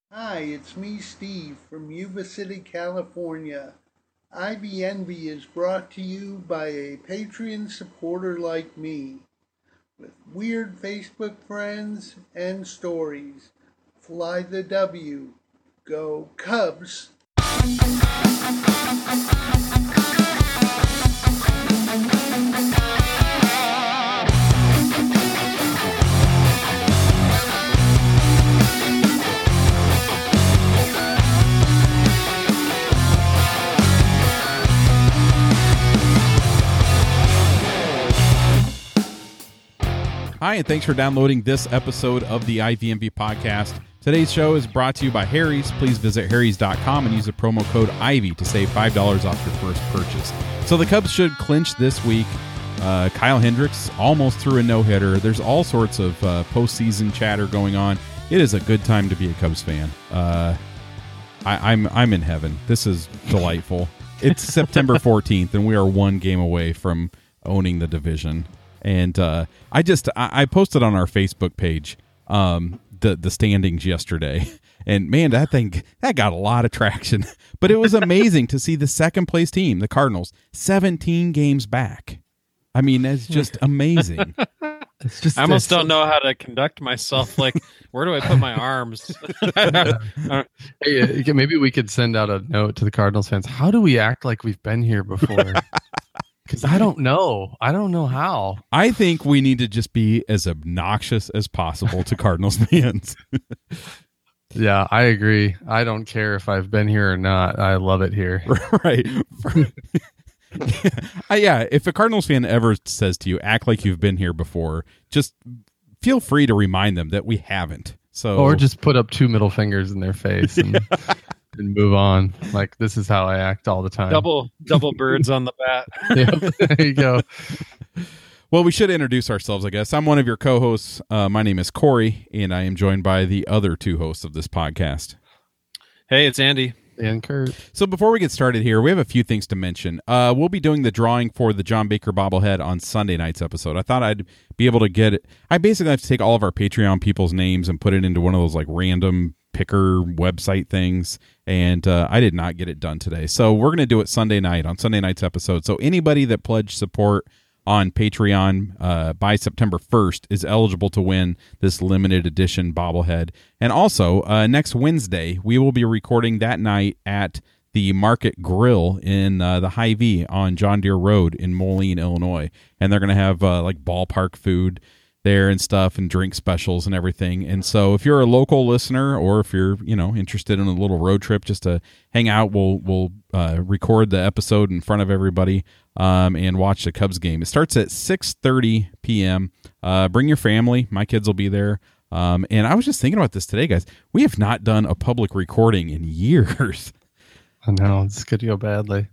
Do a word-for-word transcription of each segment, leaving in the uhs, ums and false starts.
Hi, it's me, Steve, from Yuba City, California. Ivy Envy is brought to you by a Patreon supporter like me, with weird Facebook friends and stories. Fly the W. Go Cubs! Hi, and thanks for downloading this episode of the I V M V podcast. Today's show is brought to you by Harry's. Please visit harrys dot com and use the promo code Ivy to save five dollars off your first purchase. So the Cubs should clinch this week. Uh, Kyle Hendricks almost threw a no-hitter. There's all sorts of uh, postseason chatter going on. It is a good time to be a Cubs fan. Uh, I, I'm I'm in heaven. This is delightful. It's September fourteenth, and we are one game away from owning the division. And uh, I just I, I posted on our Facebook page um, the the standings yesterday, and man, that thing that got a lot of traction. But it was amazing to see the second place team, the Cardinals, seventeen games back. I mean, that's just amazing. It's just I almost don't know how to conduct myself. Like, where do I put my arms? Hey, maybe we could send out a note to the Cardinals fans. How do we act like we've been here before? Because I don't know. I don't know how. I think we need to just be as obnoxious as possible to Cardinals fans. Yeah, I agree. I don't care if I've been here or not. I love it here. Right. uh, yeah, if a Cardinals fan ever says to you, act like you've been here before, just feel free to remind them that we haven't. So, Or just put up two middle fingers in their face and, and move on. Like, this is how I act all the time. double double birds on the bat. Yep, there you go. Well, we should introduce ourselves, I guess. I'm one of your co-hosts. Uh, my name is Corey, and I am joined by the other two hosts of this podcast. Hey, it's Andy. And Kurt. So before we get started here, we have a few things to mention. Uh, we'll be doing the drawing for the John Baker bobblehead on Sunday night's episode. I thought I'd be able to get it. I basically have to take all of our Patreon people's names and put it into one of those like random picker website things, and uh, I did not get it done today. So we're going to do it Sunday night on Sunday night's episode. So anybody that pledged support on Patreon uh, by September first is eligible to win this limited edition bobblehead. And also, uh, next Wednesday, we will be recording that night at the Market Grill in uh, the Hy-Vee on John Deere Road in Moline, Illinois. And they're going to have uh, like ballpark food there and stuff and drink specials and everything. And so if you're a local listener or if you're, you know, interested in a little road trip just to hang out, we'll we'll uh, record the episode in front of everybody um, and watch the Cubs game. It starts at six thirty p.m. Uh, bring your family. My kids will be there. Um, and I was just thinking about this today, guys. We have not done a public recording in years. I know. This could go badly.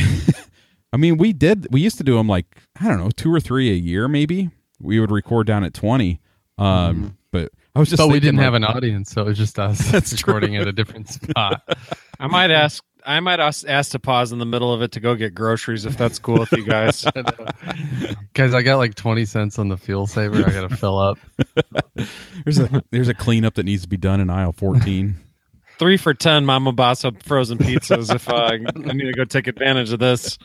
I mean, we did. We used to do them like, I don't know, two or three a year maybe. We would record down at twenty, um, mm-hmm. but I was just. But we didn't like, have an audience, so it was just us That's recording true. at a different spot. I might ask. I might ask, ask to pause in the middle of it to go get groceries if that's cool with you guys. Guys, I got like twenty cents on the fuel saver. I got to fill up. There's a there's a cleanup that needs to be done in aisle fourteen. Three for ten, Mama Bossa frozen pizzas. If uh, I need to go take advantage of this.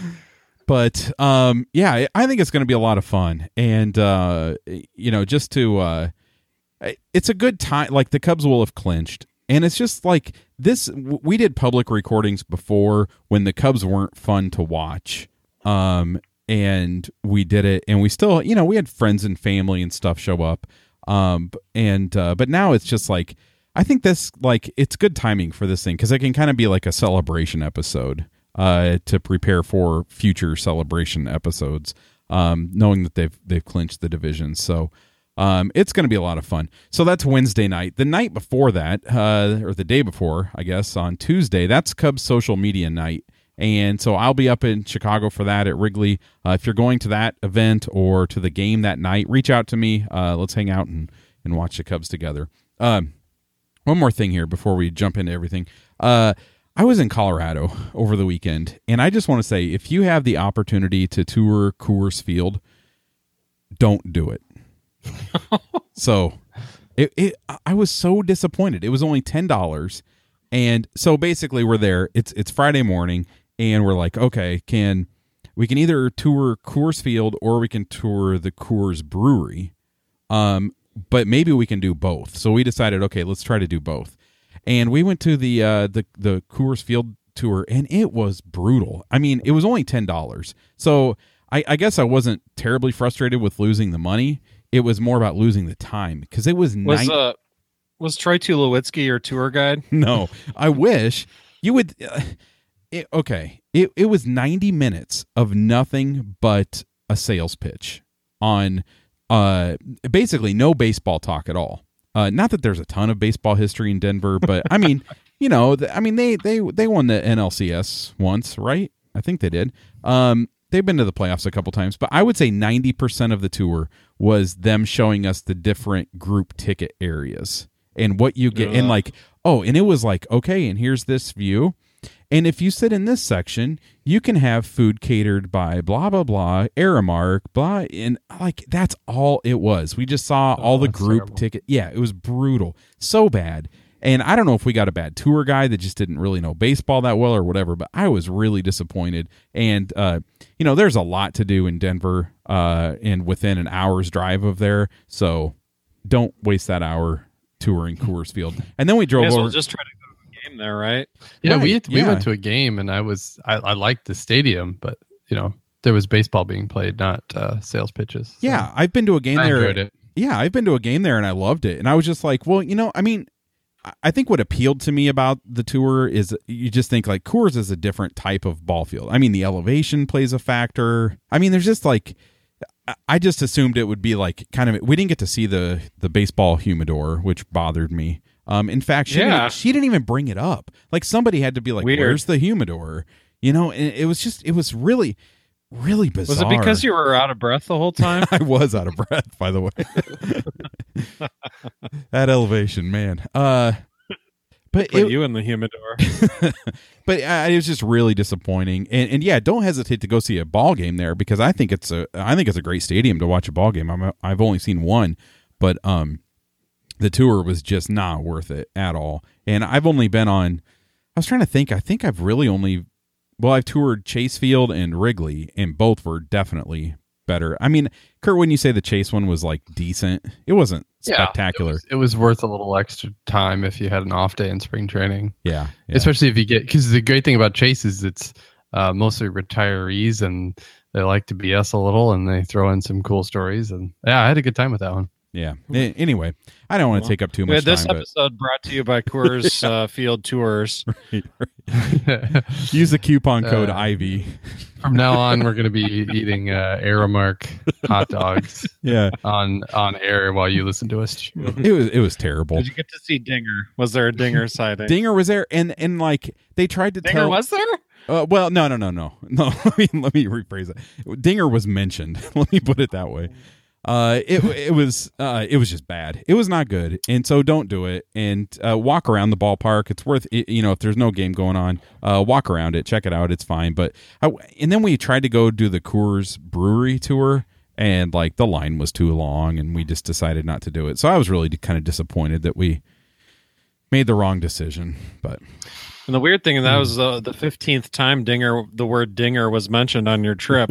But um, yeah, I think it's going to be a lot of fun, and uh, you know, just to uh, it's a good time. Like the Cubs will have clinched, and it's just like this. We did public recordings before when the Cubs weren't fun to watch, um, and we did it, and we still, you know, we had friends and family and stuff show up, um, and uh, but now it's just like I think this like it's good timing for this thing because it can kind of be like a celebration episode. Uh, to prepare for future celebration episodes, um, knowing that they've they've clinched the division. So um, it's going to be a lot of fun. So that's Wednesday night. The night before that, uh, or the day before, I guess, on Tuesday, that's Cubs social media night. And so I'll be up in Chicago for that at Wrigley. Uh, if you're going to that event or to the game that night, reach out to me. Uh, let's hang out and, and watch the Cubs together. Um, one more thing here before we jump into everything. Uh, I was in Colorado over the weekend, and I just want to say, if you have the opportunity to tour Coors Field, don't do it. So It, it I was so disappointed. It was only ten dollars, and so basically we're there. It's it's Friday morning, and we're like, okay, can we can either tour Coors Field or we can tour the Coors Brewery, um, but maybe we can do both. So we decided, okay, let's try to do both, and we went to the uh, the the Coors Field tour, and it was brutal. I mean, it was only ten dollars, so I, I guess I wasn't terribly frustrated with losing the money. It was more about losing the time because it was Was nine- uh was Troy Tulowitzki your tour guide? No, I wish you would. Uh, it, okay, it it was ninety minutes of nothing but a sales pitch on uh basically no baseball talk at all. Uh, not that there's a ton of baseball history in Denver, but I mean, you know, the, I mean they they they won the N L C S once, right? I think they did. Um, they've been to the playoffs a couple times, but I would say ninety percent of the tour was them showing us the different group ticket areas and what you get. Yeah. And like, oh, and it was like, okay, and here's this view. And if you sit in this section, you can have food catered by blah, blah, blah, Aramark, blah. And like, that's all it was. We just saw Oh, all the that's group terrible. ticket. Yeah, it was brutal. So bad. And I don't know if we got a bad tour guide that just didn't really know baseball that well or whatever, but I was really disappointed. And, uh, you know, there's a lot to do in Denver uh, and within an hour's drive of there. So don't waste that hour touring Coors Field. And then we drove May as well over. just try to go to the game there, right? Yeah, Right, we we yeah. went to a game, and I was I, I liked the stadium, but you know there was baseball being played, not uh, sales pitches. So Yeah, I've been to a game I there. enjoyed it. Yeah, I've been to a game there and I loved it. And I was just like, well, you know, I mean, I- I think what appealed to me about the tour is you just think like Coors is a different type of ball field. I mean, the elevation plays a factor. I mean, there's just like, I- I just assumed it would be like kind of, we didn't get to see the, the baseball humidor, which bothered me. Um, in fact, she, Yeah. didn't, she didn't even bring it up. Like somebody had to be like, Weird. where's the humidor? You know, and it was just, it was really, really bizarre. Was it because you were out of breath the whole time? I was out of breath, by the way. That elevation, man. Uh, but Put it, you in the humidor. but uh, it was just really disappointing. And, and yeah, don't hesitate to go see a ball game there because I think it's a I think it's a great stadium to watch a ball game. I'm, I've only seen one, but um, the tour was just not worth it at all. And I've only been on. I was trying to think. I think I've really only. Well, I've toured Chase Field and Wrigley, and both were definitely better. I mean, Kurt, when you say the Chase one was like decent, it wasn't spectacular. Yeah, it, was, it was worth a little extra time if you had an off day in spring training, Yeah, yeah. especially if you get because the great thing about Chase is it's uh, mostly retirees and they like to B S a little and they throw in some cool stories and yeah, I had a good time with that one. yeah. A- Anyway, I don't want to take up too Yeah, much this time, episode brought to you by Coors uh, Field Tours. but use the coupon code Uh, Ivy. From now on, we're going to be eating uh, Aramark hot dogs Yeah, on on air while you listen to us chew. it was it was terrible. Did you get to see Dinger? Was there a Dinger sighting? Dinger was there, and and like they tried to Dinger tell. was there? Uh, well, no, no, no, no, no. Let me let me rephrase it. Dinger was mentioned. Let me put it that way. Uh, it it was uh, it was just bad. It was not good, and so don't do it. And uh, walk around the ballpark. It's worth it, you know if there's no game going on, uh, walk around it, check it out. It's fine. But I, and then we tried to go do the Coors Brewery tour, and like the line was too long, and we just decided not to do it. So I was really kind of disappointed that we made the wrong decision. But And the weird thing, that was uh, the fifteenth time Dinger, the word Dinger was mentioned on your trip.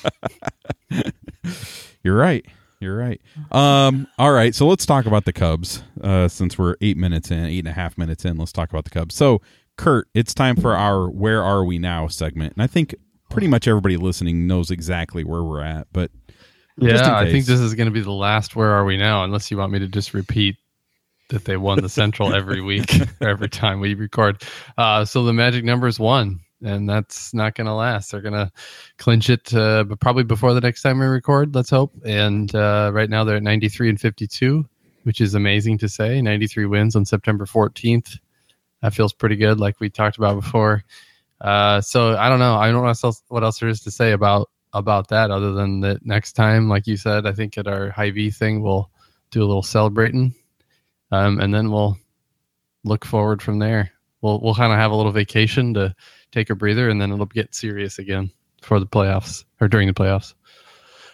You're right. You're right. Um, all right. So let's talk about the Cubs. Uh, since we're eight minutes in, eight and a half minutes in, let's talk about the Cubs. So, Kurt, it's time for our "Where Are We Now" segment, and I think pretty much everybody listening knows exactly where we're at. But just in Yeah, I think case. this is going to be the last Where Are We Now? Unless you want me to just repeat that they won the Central every week or every time we record. Uh, so the magic number is one, and that's not going to last. They're going to clinch it, uh, but probably before the next time we record. Let's hope. And uh, right now they're at ninety-three and fifty-two, which is amazing to say. ninety-three wins on September fourteenth. That feels pretty good, like we talked about before. Uh, so I don't know. I don't know what else, what else there is to say about about that, other than that next time, like you said, I think at our Hy-Vee thing, we'll do a little celebrating, um, and then we'll look forward from there. We'll we'll kind of have a little vacation to take a breather, and then it'll get serious again for the playoffs or during the playoffs.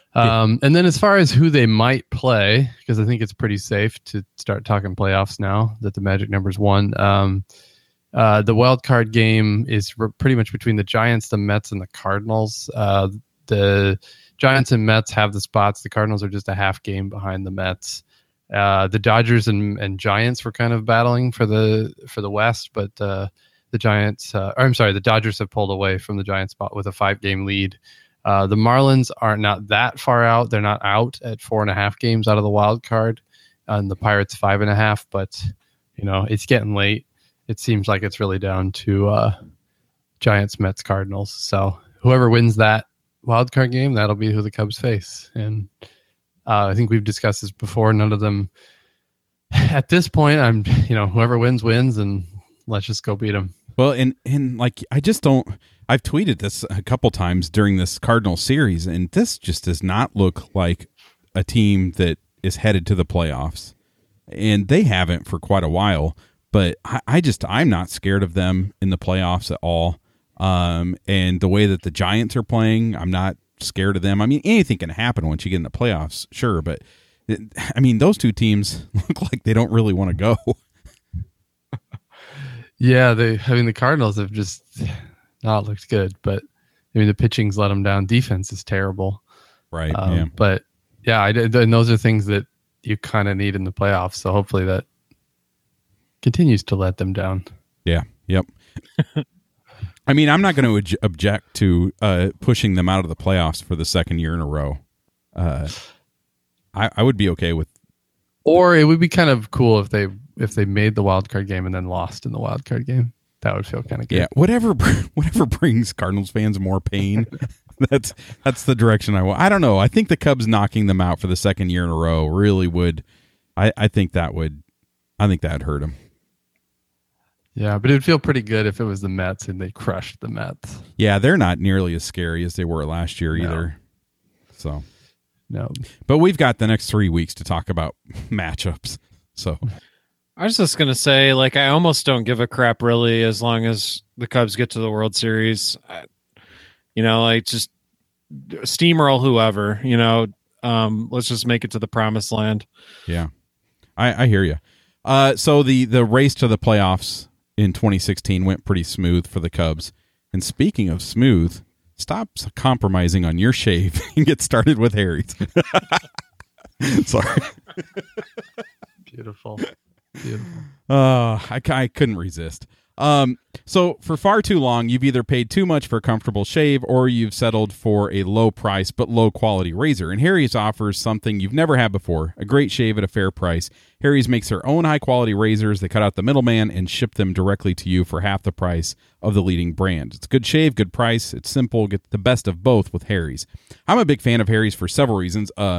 Um, and then as far as who they might play, because I think it's pretty safe to start talking playoffs now that the Magic number's one. Um, uh, the wild card game is r- pretty much between the Giants, the Mets, and the Cardinals. Uh, the Giants and Mets have the spots. The Cardinals are just a half game behind the Mets. Uh, the Dodgers and, and Giants were kind of battling for the for the West, but uh, the Giants, uh, or I'm sorry, the Dodgers have pulled away from the Giants spot with a five game lead. Uh, the Marlins are not that far out. They're not out at four and a half games out of the wild card, and the Pirates five and a half. But you know, it's getting late. It seems like it's really down to uh, Giants, Mets, Cardinals. So whoever wins that wild card game, that'll be who the Cubs face. And uh, I think we've discussed this before. None of them at this point. I'm, you know, whoever wins wins, and let's just go beat them. Well, and and like I just don't. I've tweeted this a couple times during this Cardinals series, and this just does not look like a team that is headed to the playoffs. And they haven't for quite a while, but I, I just, I'm not scared of them in the playoffs at all. Um, and the way that the Giants are playing, I'm not scared of them. I mean, anything can happen once you get in the playoffs, sure, but it, I mean, those two teams look like they don't really want to go. Yeah, they, I mean, the Cardinals have just not looked good, but I mean, the pitching's let them down. Defense is terrible. Right. Um, yeah. But yeah, I, and those are things that you kind of need in the playoffs. So hopefully that continues to let them down. Yeah. Yep. I mean, I'm not going to object to uh, pushing them out of the playoffs for the second year in a row. Uh, I, I would be okay with. Or it would be kind of cool if they if they made the wild card game and then lost in the wild card game. That would feel kind of good. Yeah, whatever whatever brings Cardinals fans more pain. that's that's the direction I want. I don't know. I think the Cubs knocking them out for the second year in a row really would. I, I think that would. I think that'd hurt them. Yeah, but it would feel pretty good if it was the Mets and they crushed the Mets. Yeah, they're not nearly as scary as they were last year No. either. So, no. But we've got the next three weeks to talk about matchups. So, I was just going to say, like, I almost don't give a crap, really, as long as the Cubs get to the World Series. I, you know, like, just steamroll whoever, you know, um, let's just make it to the promised land. yeah, I, I hear you. Uh, so the, the race to the playoffs in twenty sixteen went pretty smooth for the Cubs. And speaking of smooth, stop compromising on your shave and get started with Harry's. Sorry. Beautiful. Beautiful. Uh, I, I couldn't resist. Um, so for far too long, you've either paid too much for a comfortable shave or you've settled for a low price but low quality razor. And Harry's offers something you've never had before, a great shave at a fair price. Harry's makes their own high quality razors. They cut out the middleman and ship them directly to you for half the price of the leading brand. It's a good shave, good price. It's simple. Get the best of both with Harry's. I'm a big fan of Harry's for several reasons. Uh,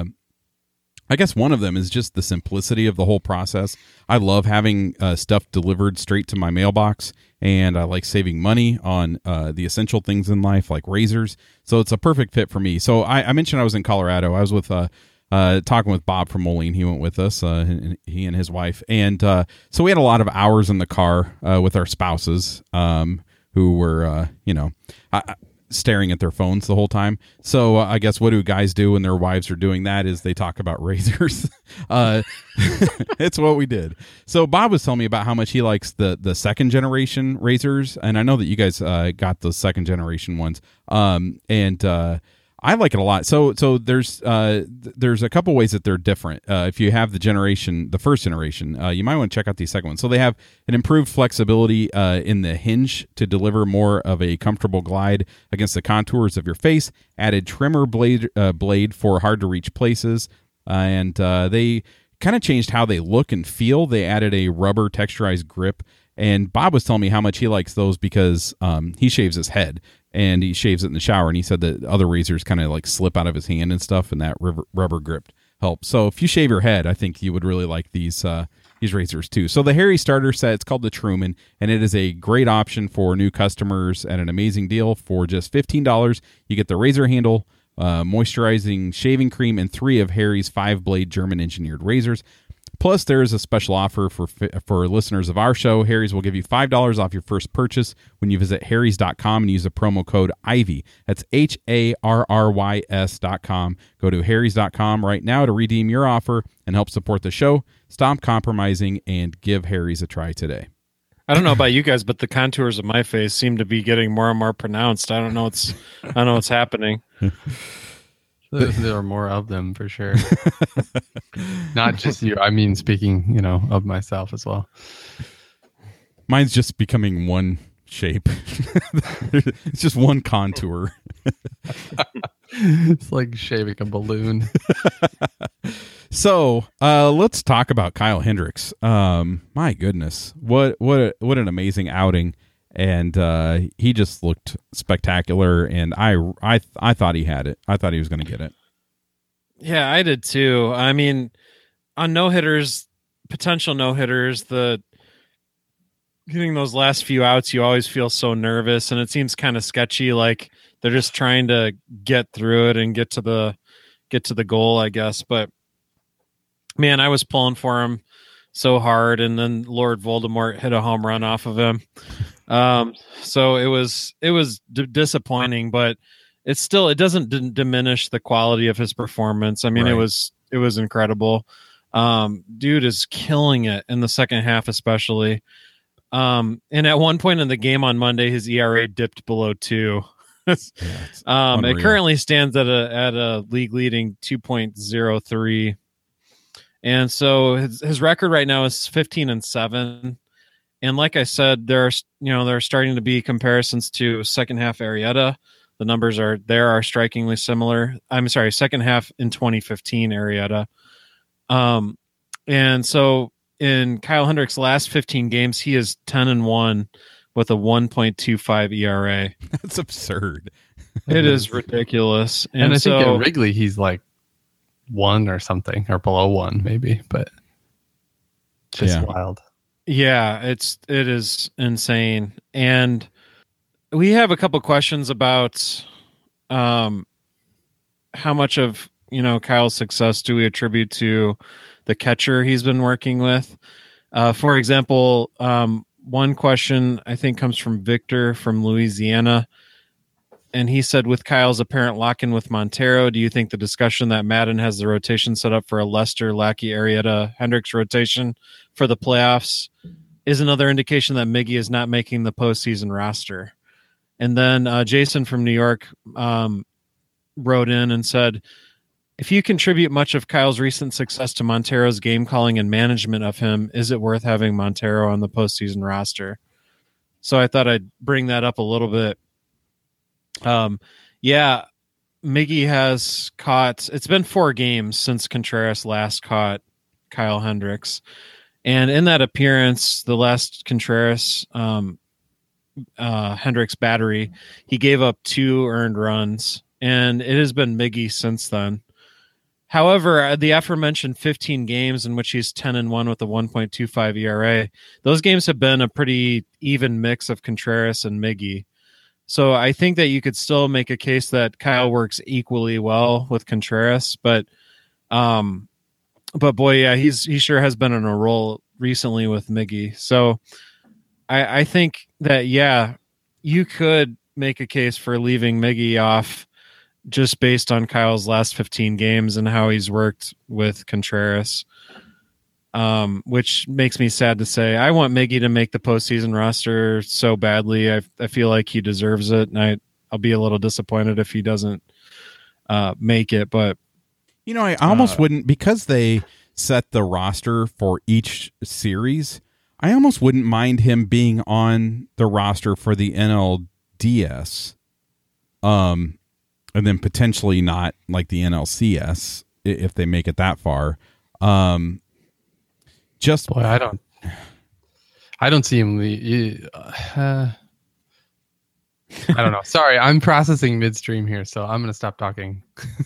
I guess one of them is just the simplicity of the whole process. I love having uh, stuff delivered straight to my mailbox, and I like saving money on uh, the essential things in life, like razors. So it's a perfect fit for me. So I, I mentioned I was in Colorado. I was with uh, uh, talking with Bob from Moline. He went with us, uh, and he and his wife. And uh, so we had a lot of hours in the car uh, with our spouses um, who were, uh, you know... I, staring at their phones the whole time. So uh, I guess what do guys do when their wives are doing that is they talk about razors. uh, it's what we did. So Bob was telling me about how much he likes the the second generation razors, and I know that you guys uh, got the second generation ones. Um, and uh, I like it a lot. So so there's uh, th- there's a couple ways that they're different. Uh, if you have the generation, the first generation, uh, you might want to check out the second one. So they have an improved flexibility uh, in the hinge to deliver more of a comfortable glide against the contours of your face. Added trimmer blade uh, blade for hard to reach places, uh, and uh, they kind of changed how they look and feel. They added a rubber texturized grip. And Bob was telling me how much he likes those because um, he shaves his head and he shaves it in the shower. And he said that other razors kind of like slip out of his hand and stuff, and that rubber, rubber grip helps. So if you shave your head, I think you would really like these uh, these razors too. So the Harry starter set, it's called the Truman, and it is a great option for new customers at an amazing deal. For just fifteen dollars, you get the razor handle, uh, moisturizing shaving cream, and three of Harry's five blade German engineered razors. Plus, there is a special offer for for listeners of our show. Harry's will give you five dollars off your first purchase when you visit harrys dot com and use the promo code Ivy. That's H A R R Y S dot com. Go to harrys dot com right now to redeem your offer and help support the show. Stop compromising and give Harry's a try today. I don't know about you guys, but the contours of my face seem to be getting more and more pronounced. I don't know what's I don't know what's happening. There, there are more of them for sure. Not just you. I mean, speaking, you know, of myself as well. Mine's just becoming one shape. It's just one contour. It's like shaving a balloon. So uh, let's talk about Kyle Hendricks. Um, my goodness, what what a, what an amazing outing, and uh, he just looked spectacular. And I I I thought he had it. I thought he was going to get it. Yeah, I did too. I mean, on no hitters, potential no hitters, the getting those last few outs, you always feel so nervous, and it seems kind of sketchy. Like they're just trying to get through it and get to the get to the goal, I guess, but. Man, I was pulling for him so hard, and then Lord Voldemort hit a home run off of him. Um, so it was it was d- disappointing, but it's still it doesn't d- diminish the quality of his performance. I mean, Right. it was it was incredible. Um, dude is killing it in the second half, especially. Um, and at one point in the game on Monday, his E R A dipped below two. Yeah, um, it unreal. currently stands at a at a league leading two point oh three. And so his, his record right now is fifteen and seven. And like I said, there's, you know, there are starting to be comparisons to second half Arrieta. The numbers are there are strikingly similar. I'm sorry, second half in twenty fifteen Arrieta. Um, and so in Kyle Hendricks' last fifteen games, he is ten and one with a one point two five E R A. That's absurd. It is ridiculous. And, And I so, think at Wrigley, he's like one or something, or below one, maybe, but just Yeah. wild. yeah, it's it is insane. And we have a couple questions about um how much of, you know, Kyle's success do we attribute to the catcher he's been working with. Uh, for example, um, one question I think comes from Victor from Louisiana. And he said, with Kyle's apparent lock-in with Montero, do you think the discussion that Madden has the rotation set up for a Lester, Lackey, Arrieta, Hendricks rotation for the playoffs is another indication that Miggy is not making the postseason roster? And then uh, Jason from New York um, wrote in and said, if you contribute much of Kyle's recent success to Montero's game calling and management of him, is it worth having Montero on the postseason roster? So I thought I'd bring that up a little bit. Um, yeah, Miggy has caught, it's been four games since Contreras last caught Kyle Hendricks. And in that appearance, the last Contreras, um, uh, Hendricks battery, he gave up two earned runs, and it has been Miggy since then. However, the aforementioned fifteen games in which he's ten and one with a one point two five E R A, those games have been a pretty even mix of Contreras and Miggy. So I think that you could still make a case that Kyle works equally well with Contreras, but, um, but boy, yeah, he's he sure has been on a roll recently with Miggy. So I, I think that yeah, you could make a case for leaving Miggy off just based on Kyle's last fifteen games and how he's worked with Contreras. Um, which makes me sad to say. I want Miggy to make the postseason roster so badly. I I feel like he deserves it, and I I'll be a little disappointed if he doesn't uh, make it. But You know, I almost Uh, wouldn't, because they set the roster for each series, I almost wouldn't mind him being on the roster for the N L D S. Um, and then potentially not like the N L C S i- if they make it that far. Um, just Boy, I don't, I don't see him. le- you- Uh, I don't know. Sorry, I'm processing midstream here, so I'm going to stop talking.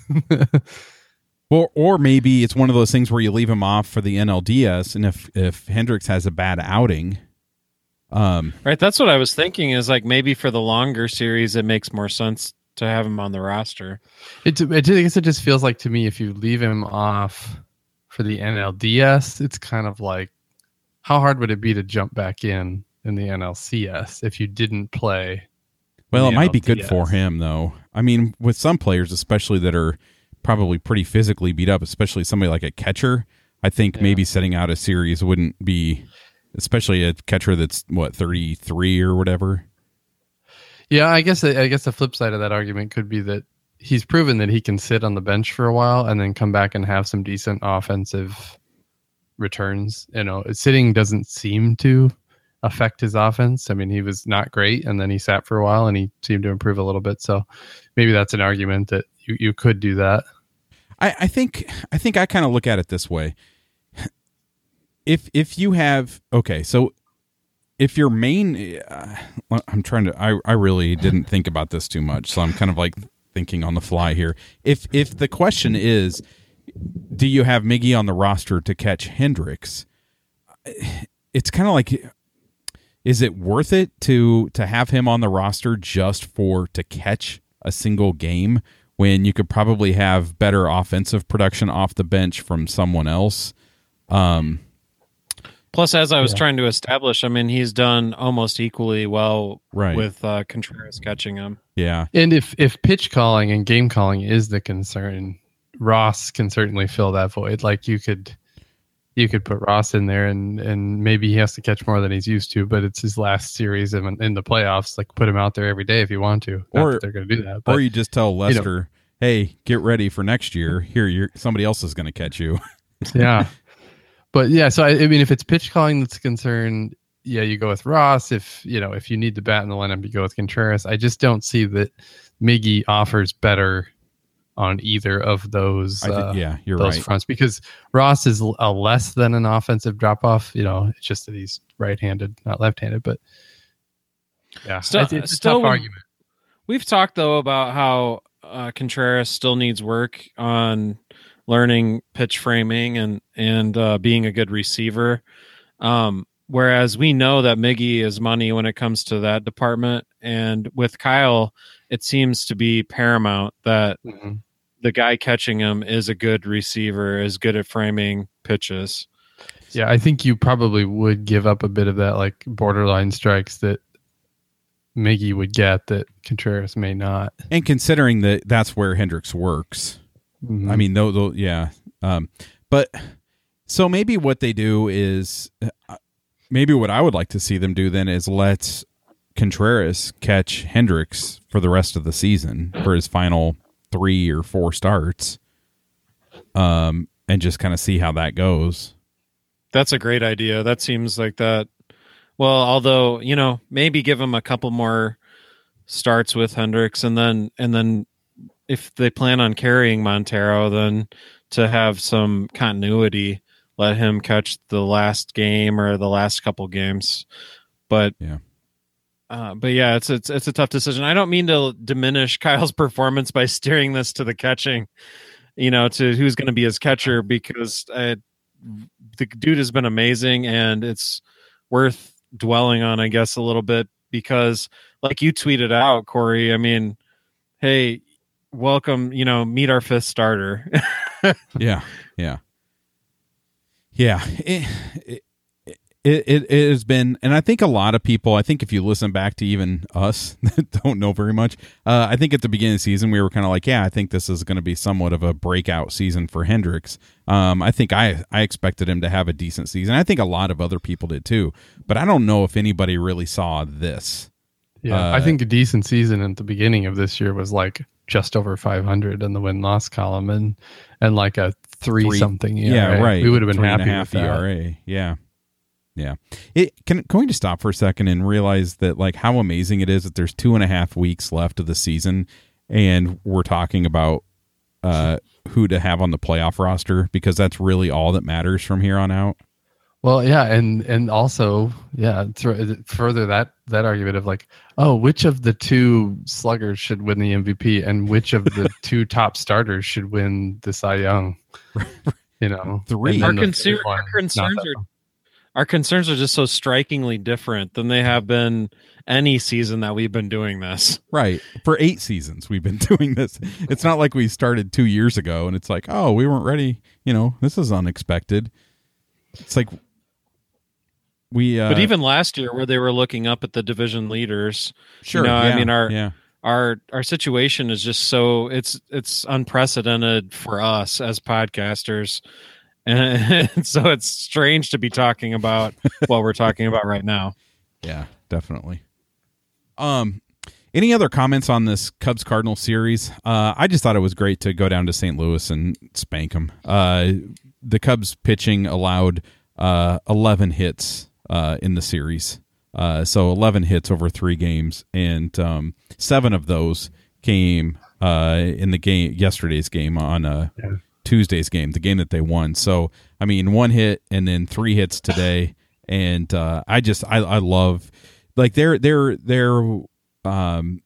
Or, or maybe it's one of those things where you leave him off for the N L D S, and if if Hendricks has a bad outing, um, right, that's what I was thinking. Is like maybe for the longer series, it makes more sense to have him on the roster. It, it, I guess it just feels like to me if you leave him off for the N L D S, it's kind of like, how hard would it be to jump back in in the N L C S if you didn't play? Well, it the might be N L D good S? for him, though. I mean, with some players, especially that are probably pretty physically beat up, especially somebody like a catcher, I think Yeah. maybe setting out a series wouldn't be, especially a catcher that's, what, thirty-three or whatever. Yeah, I guess I guess the flip side of that argument could be that he's proven that he can sit on the bench for a while and then come back and have some decent offensive returns. You know, sitting doesn't seem to affect his offense. I mean, he was not great, and then he sat for a while, and he seemed to improve a little bit. So maybe that's an argument that you, you could do that. I, I think I think I kind of look at it this way. If if you have okay, so if your main, uh, I'm trying to, I I really didn't think about this too much, so I'm kind of like thinking on the fly here. If if the question is, do you have Miggy on the roster to catch Hendricks? It's kind of like, is it worth it to to have him on the roster just for to catch a single game when you could probably have better offensive production off the bench from someone else? Um, Plus, as I was Yeah. trying to establish, I mean, he's done almost equally well Right. with uh, Contreras catching him. yeah, And if if pitch calling and game calling is the concern, Ross can certainly fill that void. Like you could you could put Ross in there, and and maybe he has to catch more than he's used to, but it's his last series in, in the playoffs. Like put him out there every day if you want to. Not Or- that they're going to do that. But or you just tell Lester, hey, get ready for next year. Here, you're somebody else is going to catch you. yeah, but yeah. So I, I mean, if it's pitch calling that's a concern, yeah, you go with Ross. If you know if you need the bat in the lineup, you go with Contreras. I just don't see that Miggy offers better on either of those. I think, uh, yeah, you're those right. fronts, because Ross is l- a less than an offensive drop off. You know, it's just that he's right-handed, not left-handed. But yeah, Still- it's, it's a still tough would- argument. We've talked though about how uh, Contreras still needs work on learning pitch framing and and uh, being a good receiver. Um, whereas we know that Miggy is money when it comes to that department, and with Kyle, it seems to be paramount that Mhm. the guy catching him is a good receiver, is good at framing pitches. Yeah, I think you probably would give up a bit of that, like borderline strikes that Miggy would get that Contreras may not. And considering that that's where Hendricks works, Mhm. I mean, though, though yeah. Um, but so maybe what they do is, uh, maybe what I would like to see them do then is let Contreras catch Hendricks for the rest of the season for his final three or four starts, um, and just kind of see how that goes. That's a great idea. That seems like that. Well, although, you know, maybe give him a couple more starts with Hendricks, and then and then if they plan on carrying Montero, then to have some continuity, let him catch the last game or the last couple games. But Yeah. Uh, but yeah, it's it's it's a tough decision. I don't mean to diminish Kyle's performance by steering this to the catching, you know, to who's going to be his catcher, because I, the dude has been amazing, and it's worth dwelling on, I guess, a little bit, because like you tweeted out, Corey, I mean, hey, welcome, you know, meet our fifth starter. Yeah, yeah, yeah. It, it, it, it, it has been, and I think a lot of people, I think if you listen back to even us that don't know very much, uh, I think at the beginning of the season, we were kind of like, yeah, I think this is going to be somewhat of a breakout season for Hendricks. Um, I think I, I expected him to have a decent season. I think a lot of other people did too, but I don't know if anybody really saw this. Yeah, Uh, I think a decent season at the beginning of this year was like just over five hundred in the win-loss column, and and like a three, Three- something. E R A. Yeah, right. We would have been Three and happy a half with E that. R A. Yeah. Yeah. It can can we just stop for a second and realize that like how amazing it is that there's two and a half weeks left of the season, and we're talking about uh, who to have on the playoff roster, because that's really all that matters from here on out. Well, yeah, and and also, yeah, th- further that that argument of like, oh, which of the two sluggers should win the M V P, and which of the two top starters should win the Cy Young? You know, Three. And Our then the concern- third one, our concerns not that are- one. our concerns are just so strikingly different than they have been any season that we've been doing this. Right. For eight seasons we've been doing this. It's not like we started two years ago and it's like, oh, we weren't ready. You know, this is unexpected. It's like we uh But even last year where they were looking up at the division leaders, sure. you know, yeah, I mean our yeah. our our situation is just so it's it's unprecedented for us as podcasters. And so it's strange to be talking about what we're talking about right now. Yeah, definitely. Um, any other comments on this Cubs Cardinals series? Uh, I just thought it was great to go down to Saint Louis and spank them. Uh, the Cubs pitching allowed uh, eleven hits uh, in the series. Uh, so eleven hits over three games, and um, seven of those came uh, in the game yesterday's game on uh, yeah. Tuesday's game, the game that they won. So, I mean, one hit and then three hits today. And uh, I just, I, I love, like, they're, they're, they're, um,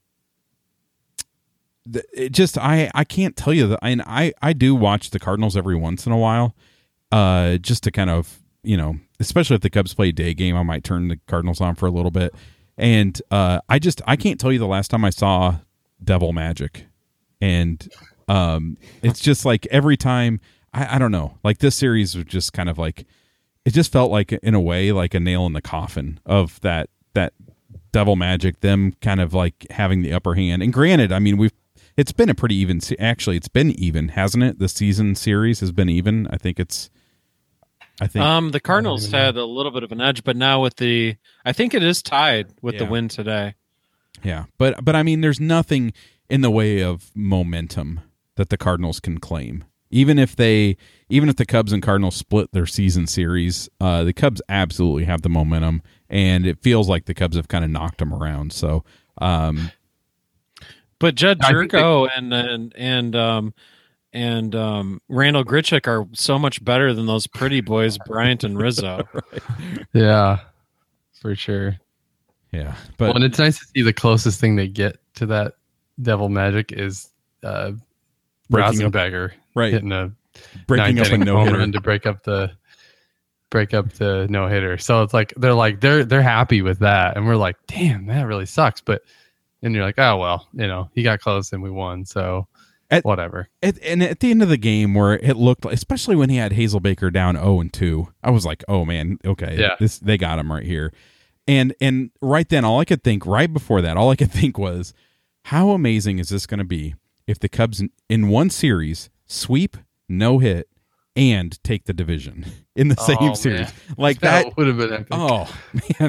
it just, I, I can't tell you that. And I, I do watch the Cardinals every once in a while, uh, just to kind of, you know, especially if the Cubs play a day game, I might turn the Cardinals on for a little bit. And uh, I just, I can't tell you the last time I saw Devil Magic. And, Um, it's just like every time I, I don't know, like this series was just kind of like, it just felt like in a way, like a nail in the coffin of that, that Devil Magic, them kind of like having the upper hand. And granted, I mean, we've, it's been a pretty even, actually it's been even, hasn't it? The season series has been even. I think it's, I think, um, the Cardinals had a little bit of an edge, but now with the, I think it is tied with yeah. the win today. Yeah. But, but I mean, there's nothing in the way of momentum that the Cardinals can claim. Even if they, even if the Cubs and Cardinals split their season series, uh, the Cubs absolutely have the momentum, and it feels like the Cubs have kind of knocked them around. So, um, but Judd Jerko and and and um, and um, Randall Grichuk are so much better than those pretty boys, Bryant and Rizzo. Right. Yeah, for sure. Yeah, but well, and it's nice to see the closest thing they get to that Devil Magic is. Uh, Rosenberger right. hitting a breaking up a no hitter to break up the break up the no hitter. So it's like they're like they're they're happy with that, and we're like, damn, that really sucks. But and you're like, oh well, you know, he got close and we won, so at, whatever. At, and at the end of the game, where it looked, especially when he had Hazelbaker down oh and two, I was like, oh man, okay, yeah, this they got him right here. And and right then, all I could think, right before that, all I could think was, how amazing is this going to be if the Cubs in, in one series sweep, no hit, and take the division in the same oh, series? Man. Like that, that would have been epic. Oh man,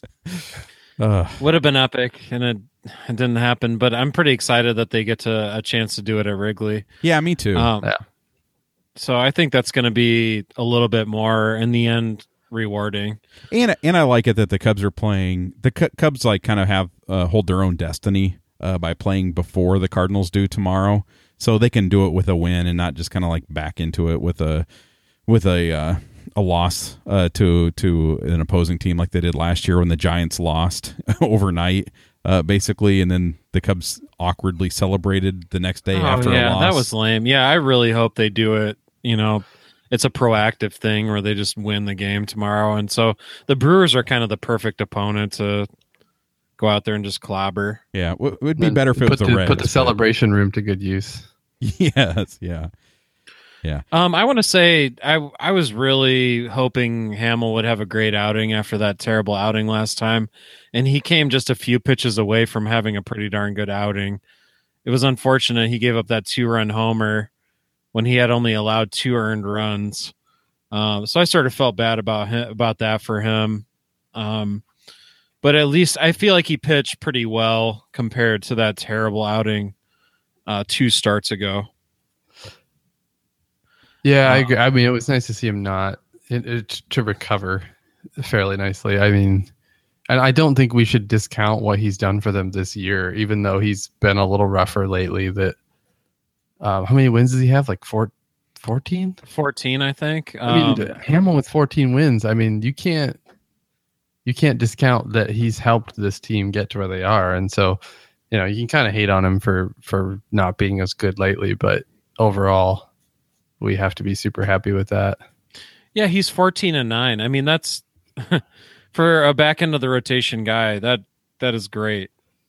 uh, would have been epic, and it, it didn't happen. But I'm pretty excited that they get to a chance to do it at Wrigley. Yeah, me too. Um, yeah. So I think that's going to be a little bit more in the end rewarding. And and I like it that the Cubs are playing. The Cubs like kind of have uh, hold their own destiny. Uh, by playing before the Cardinals do tomorrow, so they can do it with a win and not just kind of like back into it with a with a uh, a loss uh, to to an opposing team like they did last year when the Giants lost overnight, uh, basically, and then the Cubs awkwardly celebrated the next day oh, after yeah, a loss. That was lame. Yeah, I really hope they do it. You know, it's a proactive thing where they just win the game tomorrow, and so the Brewers are kind of the perfect opponent to go out there and just clobber. Yeah, it would be better if it was the, a Reds. Put the celebration room to good use. Yes, yeah, yeah. Um, I want to say I I was really hoping Hamill would have a great outing after that terrible outing last time, and he came just a few pitches away from having a pretty darn good outing. It was unfortunate he gave up that two-run homer when he had only allowed two earned runs. Um, so I sort of felt bad about him, about that for him. Um, But at least I feel like he pitched pretty well compared to that terrible outing uh, two starts ago. Yeah, I agree. I mean, it was nice to see him not it, it, to recover fairly nicely. I mean, and I don't think we should discount what he's done for them this year, even though he's been a little rougher lately. That um, how many wins does he have? Like four, fourteen? fourteen, I think. I mean, um, Hamill with fourteen wins. I mean, you can't. You can't discount that he's helped this team get to where they are. And so, you know, you can kind of hate on him for, for not being as good lately, but overall we have to be super happy with that. Yeah. He's fourteen and nine. I mean, that's, for a back end of the rotation guy, that that is great.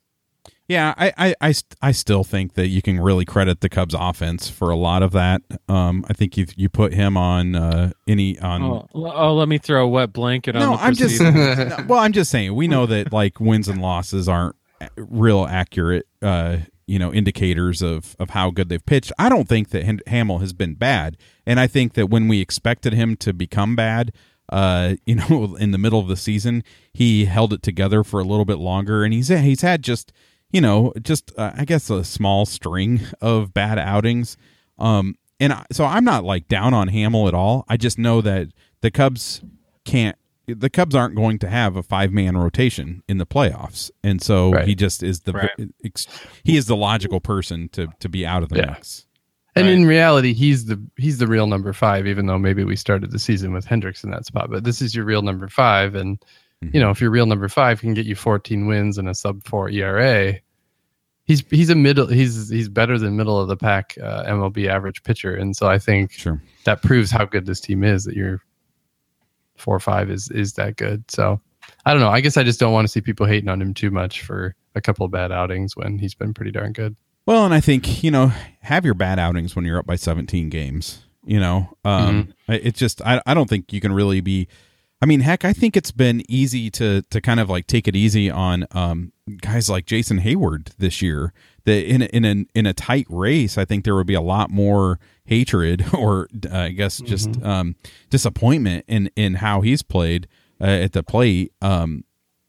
Yeah, I, I, I, I still think that you can really credit the Cubs offense for a lot of that. Um, I think you you put him on uh, any on. Oh, oh, let me throw a wet blanket on. No, the I'm just. proceedings. no, well, I'm just saying we know that like wins and losses aren't real accurate, uh, you know, indicators of of how good they've pitched. I don't think that Ham- Hamill has been bad, and I think that when we expected him to become bad, uh, you know, in the middle of the season, he held it together for a little bit longer, and he's he's had just. You know, just uh, I guess a small string of bad outings, um, and I, so I'm not like down on Hamill at all. I just know that the Cubs can't. The Cubs aren't going to have a five man rotation in the playoffs, and so right. he just is the right. ex, he is the logical person to to be out of the yeah. mix. And right. in reality, he's the he's the real number five. Even though maybe we started the season with Hendricks in that spot, but this is your real number five, and. You know, if your real number five can get you fourteen wins and a sub four E R A, he's he's a middle he's he's better than middle of the pack uh, M L B average pitcher, and so I think sure. that proves how good this team is. That your four or five is is that good. So I don't know. I guess I just don't want to see people hating on him too much for a couple of bad outings when he's been pretty darn good. Well, and I think you know have your bad outings when you're up by seventeen games. You know, um, mm-hmm. it's just I I don't think you can really be. I mean, heck, I think it's been easy to to kind of like take it easy on um, guys like Jason Hayward this year. That in a, in a, in a tight race, I think there would be a lot more hatred or uh, I guess just mm-hmm. um, disappointment in, in how he's played uh, at the plate. Um,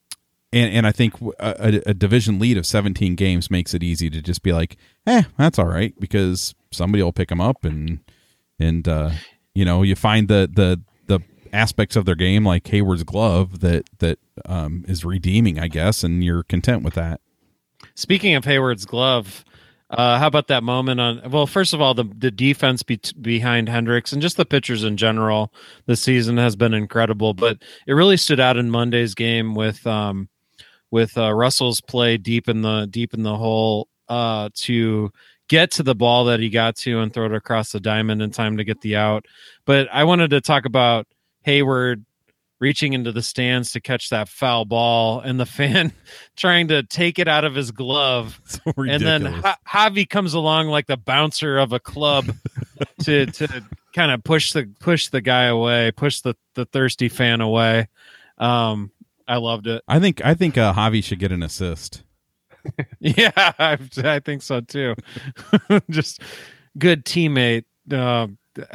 and and I think a, a division lead of seventeen games makes it easy to just be like, eh, that's all right because somebody will pick him up and and uh, you know you find the the aspects of their game like Hayward's glove that that um, is redeeming, I guess, and you're content with that. Speaking of Hayward's glove, uh, how about that moment on? Well, first of all, the the defense be, behind Hendricks and just the pitchers in general this season has been incredible. But it really stood out in Monday's game with um, with uh, Russell's play deep in the deep in the hole uh, to get to the ball that he got to and throw it across the diamond in time to get the out. But I wanted to talk about Hayward reaching into the stands to catch that foul ball and the fan trying to take it out of his glove. So and then ha- Javi comes along like the bouncer of a club to to kind of push the push the guy away, push the, the thirsty fan away. Um, I loved it. I think I think uh, Javi should get an assist. Yeah, I, I think so too. Just good teammate. Uh,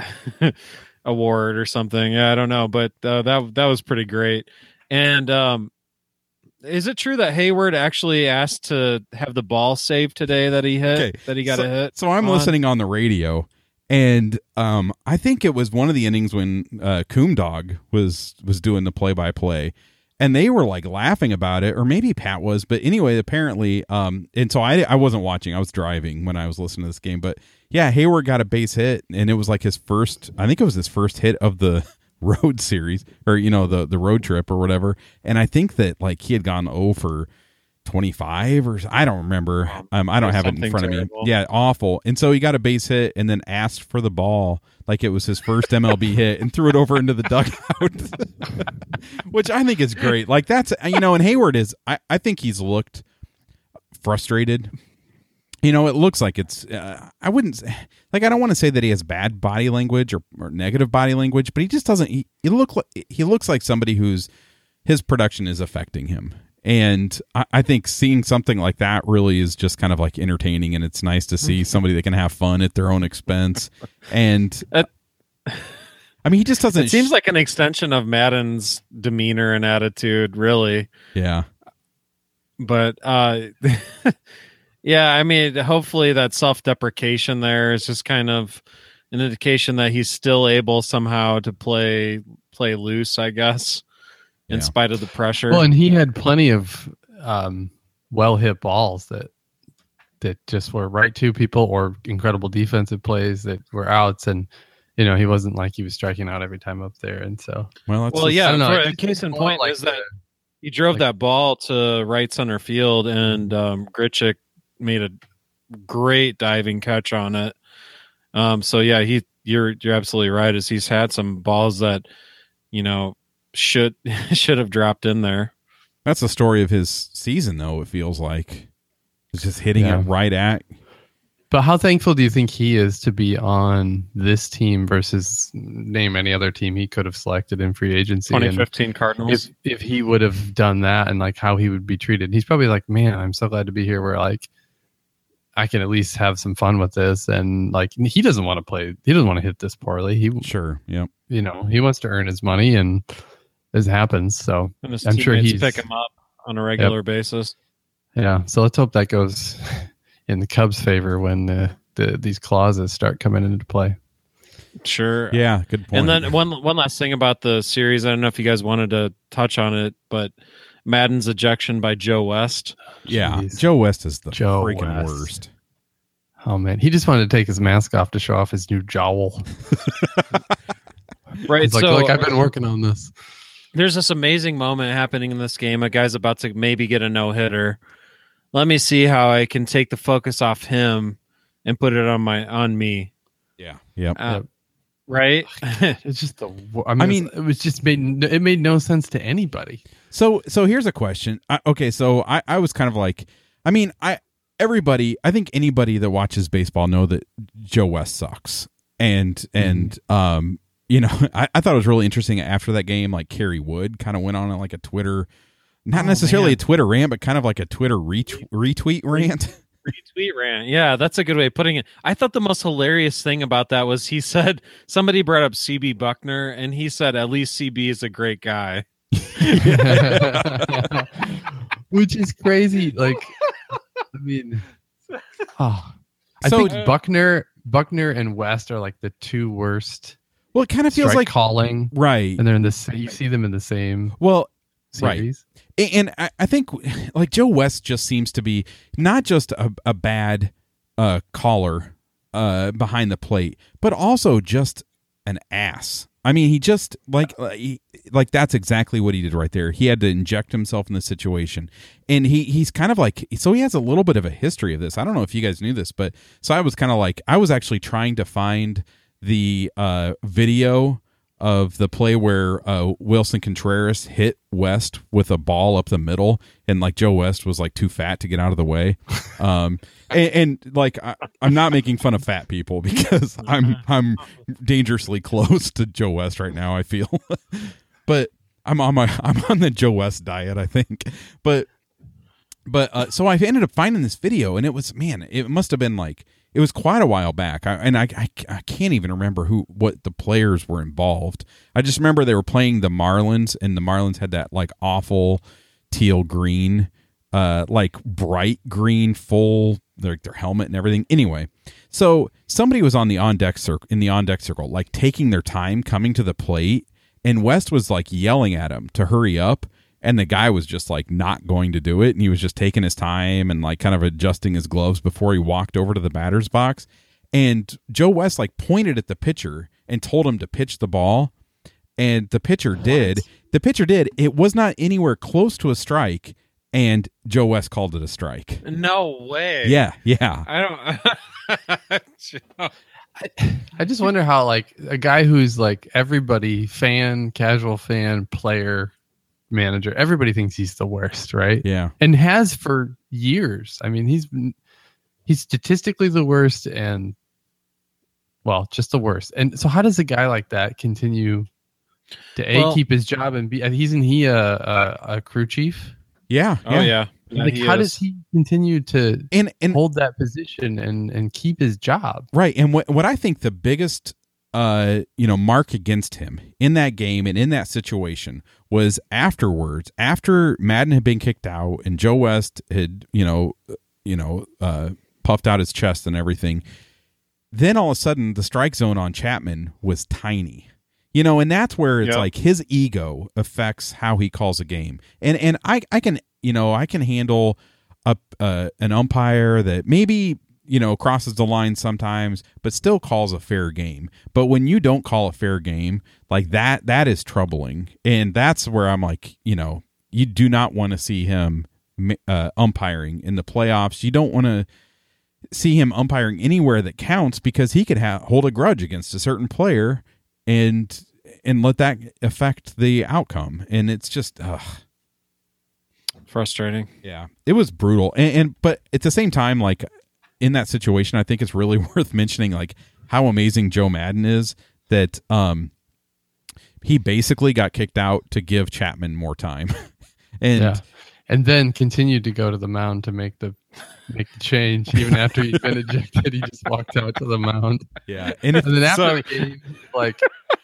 award or something. Yeah, I don't know, but uh, that that was pretty great. And um, is it true that Hayward actually asked to have the ball saved today that he hit? Okay. That he got so, a hit? So I'm on? listening on the radio, and um, I think it was one of the innings when uh, Coom Dog was was doing the play by play, and they were like laughing about it, or maybe Pat was, but anyway, apparently, um, and so I I wasn't watching. I was driving when I was listening to this game, but. Yeah, Hayward got a base hit, and it was like his first, I think it was his first hit of the road series, or, you know, the, the road trip or whatever. And I think that, like, he had gone oh for twenty-five, or I don't remember. Um, I don't have it in front terrible. of me. Yeah, awful. And so he got a base hit and then asked for the ball like it was his first M L B hit and threw it over into the dugout, which I think is great. Like, that's, you know, and Hayward is, I, I think he's looked frustrated. You know, it looks like it's, uh, I wouldn't, like, I don't want to say that he has bad body language or, or negative body language, but he just doesn't, he, he, look like, he looks like somebody who's, his production is affecting him. And I, I think seeing something like that really is just kind of like entertaining, and it's nice to see somebody that can have fun at their own expense. And it, I mean, he just doesn't. It seems sh- like an extension of Madden's demeanor and attitude, really. Yeah. But, uh, yeah, I mean, hopefully that self-deprecation there is just kind of an indication that he's still able somehow to play play loose, I guess, in yeah. spite of the pressure. Well, and he had plenty of um, well-hit balls that that just were right to people, or incredible defensive plays that were outs, and you know he wasn't like he was striking out every time up there, and so well, well, just, yeah. I don't know, for, a case in point like is that the, he drove like, that ball to right center field, and um, Grichuk made a great diving catch on it. Um, so yeah, he you're you're absolutely right. Is he's had some balls that, you know, should should have dropped in there. That's the story of his season, though. It feels like it's just hitting Yeah. it right at. But how thankful do you think he is to be on this team versus name any other team he could have selected in free agency? twenty And fifteen Cardinals. if if he would have done that and like how he would be treated, he's probably like, man, I'm so glad to be here where like I can at least have some fun with this. And like he doesn't want to play, he doesn't want to hit this poorly. He, Sure. Yep. you know, he wants to earn his money, and this happens. So and his I'm sure teammates he's pick him up on a regular basis. yeah. So let's hope that goes in the Cubs' favor when uh, the these clauses start coming into play. Sure. Yeah. Good point. And then one one last thing about the series. I don't know if you guys wanted to touch on it, but Madden's ejection by Joe West. yeah, Jeez. Joe West is the Joe freaking West. worst. Oh man, he just wanted to take his mask off to show off his new jowl. Right. He's like, so look, I've been working on this. there's this amazing moment happening in this game. A guy's about to maybe get a no hitter. Let me see how I can take the focus off him and put it on my on me. Yeah. Yep. Uh, Yep. Right. It's just the. wo- I mean, I mean- it's- it was just made. It made no sense to anybody. So so here's a question. I, okay, so I, I was kind of like, I mean, I everybody, I think anybody that watches baseball know that Joe West sucks, and and um, you know, I, I thought it was really interesting after that game. Like Kerry Wood kind of went on like a Twitter, not Oh, necessarily man. a Twitter rant, but kind of like a Twitter retweet retweet rant. Retweet rant. Yeah, that's a good way of putting it. I thought the most hilarious thing about that was he said somebody brought up C B Buckner, and he said at least C B is a great guy. Which is crazy. Like, I mean, oh, I So- think Buckner, Buckner, and West are like the two worst. Well, it kind of feels strike like calling, right. and they're in the. sa- You see them in the same Well, right. series. And I, I think like Joe West just seems to be not just a, a bad uh, caller uh, behind the plate, but also just an ass. I mean, he just like uh, he, like that's exactly what he did right there. He had to inject himself in the situation, and he he's kind of like so he has a little bit of a history of this. I don't know if you guys knew this, but so I was kind of like I was actually trying to find the uh, video of the play where uh, Wilson Contreras hit West with a ball up the middle, and like Joe West was like too fat to get out of the way. Um, and, and like I, I'm not making fun of fat people because I'm I'm dangerously close to Joe West right now. I feel, but I'm on my I'm on the Joe West diet, I think. But but uh, so I ended up finding this video, and it was man, it must have been like. It was quite a while back, I, and I, I I can't even remember who what the players were involved. I just remember they were playing the Marlins, and the Marlins had that like awful teal green, uh, like bright green, full their their helmet and everything. Anyway, so somebody was on the on deck circle in the on deck circle, like taking their time coming to the plate, and West was like yelling at him to hurry up. And the guy was just like not going to do it. And he was just taking his time and like kind of adjusting his gloves before he walked over to the batter's box. And Joe West like pointed at the pitcher and told him to pitch the ball. And the pitcher what? did. The pitcher did. It was not anywhere close to a strike. And Joe West called it a strike. No way. Yeah. Yeah. I don't. I, I just wonder how like a guy who's like everybody fan, casual fan, player, manager, everybody thinks he's the worst, right? Yeah. And has for years. I mean, he's he's statistically the worst and well, just the worst. And so how does a guy like that continue to A, well, keep his job, and B, isn't he a, a, a crew chief? Yeah. Oh yeah. yeah Like how is. does he continue to and, and hold that position and, and keep his job? Right. And what what I think the biggest uh you know mark against him in that game and in that situation was afterwards, after Madden had been kicked out and Joe West had you know you know uh puffed out his chest and everything, then all of a sudden the strike zone on Chapman was tiny, you know and that's where it's yep. like his ego affects how he calls a game. And and I I can you know I can handle a uh, an umpire that maybe you know, crosses the line sometimes, but still calls a fair game. But when you don't call a fair game like that, that is troubling. And that's where I'm like, you know, you do not want to see him uh, umpiring in the playoffs. You don't want to see him umpiring anywhere that counts because he could ha- hold a grudge against a certain player. And and let that affect the outcome. And it's just, ugh. Frustrating. Yeah, it was brutal. And, and but at the same time, like in that situation, I think it's really worth mentioning like how amazing Joe Madden is, that um he basically got kicked out to give Chapman more time. and yeah. And then continued to go to the mound to make the make the change. Even after he'd been ejected, he just walked out to the mound. Yeah. And, and then after so, the game, like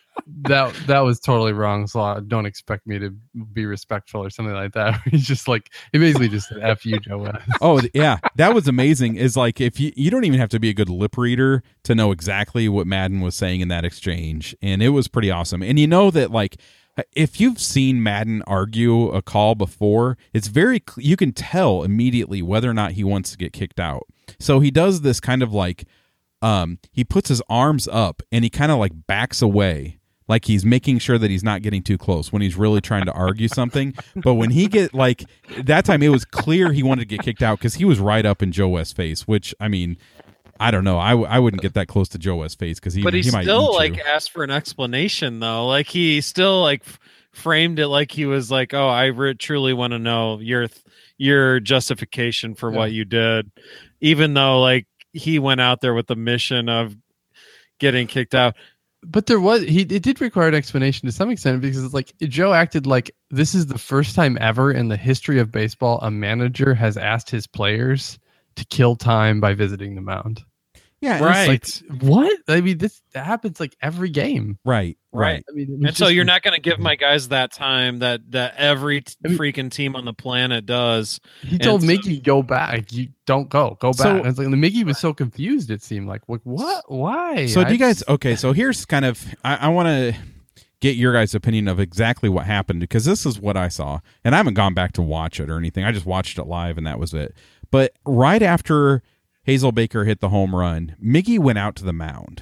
that that was totally wrong. So don't expect me to be respectful or something like that. He's just like, he basically just said F you, Joe West. Oh yeah, that was amazing. Is like, if you you don't even have to be a good lip reader to know exactly what Madden was saying in that exchange, and it was pretty awesome. And you know that like, if you've seen Madden argue a call before, it's very you can tell immediately whether or not he wants to get kicked out. So he does this kind of like, um, he puts his arms up and he kind of like backs away. Like he's making sure that he's not getting too close when he's really trying to argue something. But when he get like that time, it was clear he wanted to get kicked out because he was right up in Joe West's face. Which I mean, I don't know. I, w- I wouldn't get that close to Joe West's face because he. But he, he might still eat like you. asked for an explanation though. Like he still like f- framed it like he was like, "Oh, I re- truly want to know your th- your justification for Yeah. what you did," even though like he went out there with the mission of getting kicked out. But there was he it did require an explanation to some extent, because it's like Joe acted like this is the first time ever in the history of baseball a manager has asked his players to kill time by visiting the mound. Yeah, and Right. it's Like, what? I mean, this happens like every game. Right, right. I mean, it was And so just- you're not going to give my guys that time that that every t- I mean- freaking team on the planet does. He told and so- Mickey, "Go back. You don't go. Go back." So- And it's like Mickey was so confused. It seemed like, like what? Why? So do I you guys? just- Okay, so here's kind of I, I want to get your guys' opinion of exactly what happened, because this is what I saw, and I haven't gone back to watch it or anything. I just watched it live, and that was it. But right after Hazel Baker hit the home run, Miggy went out to the mound.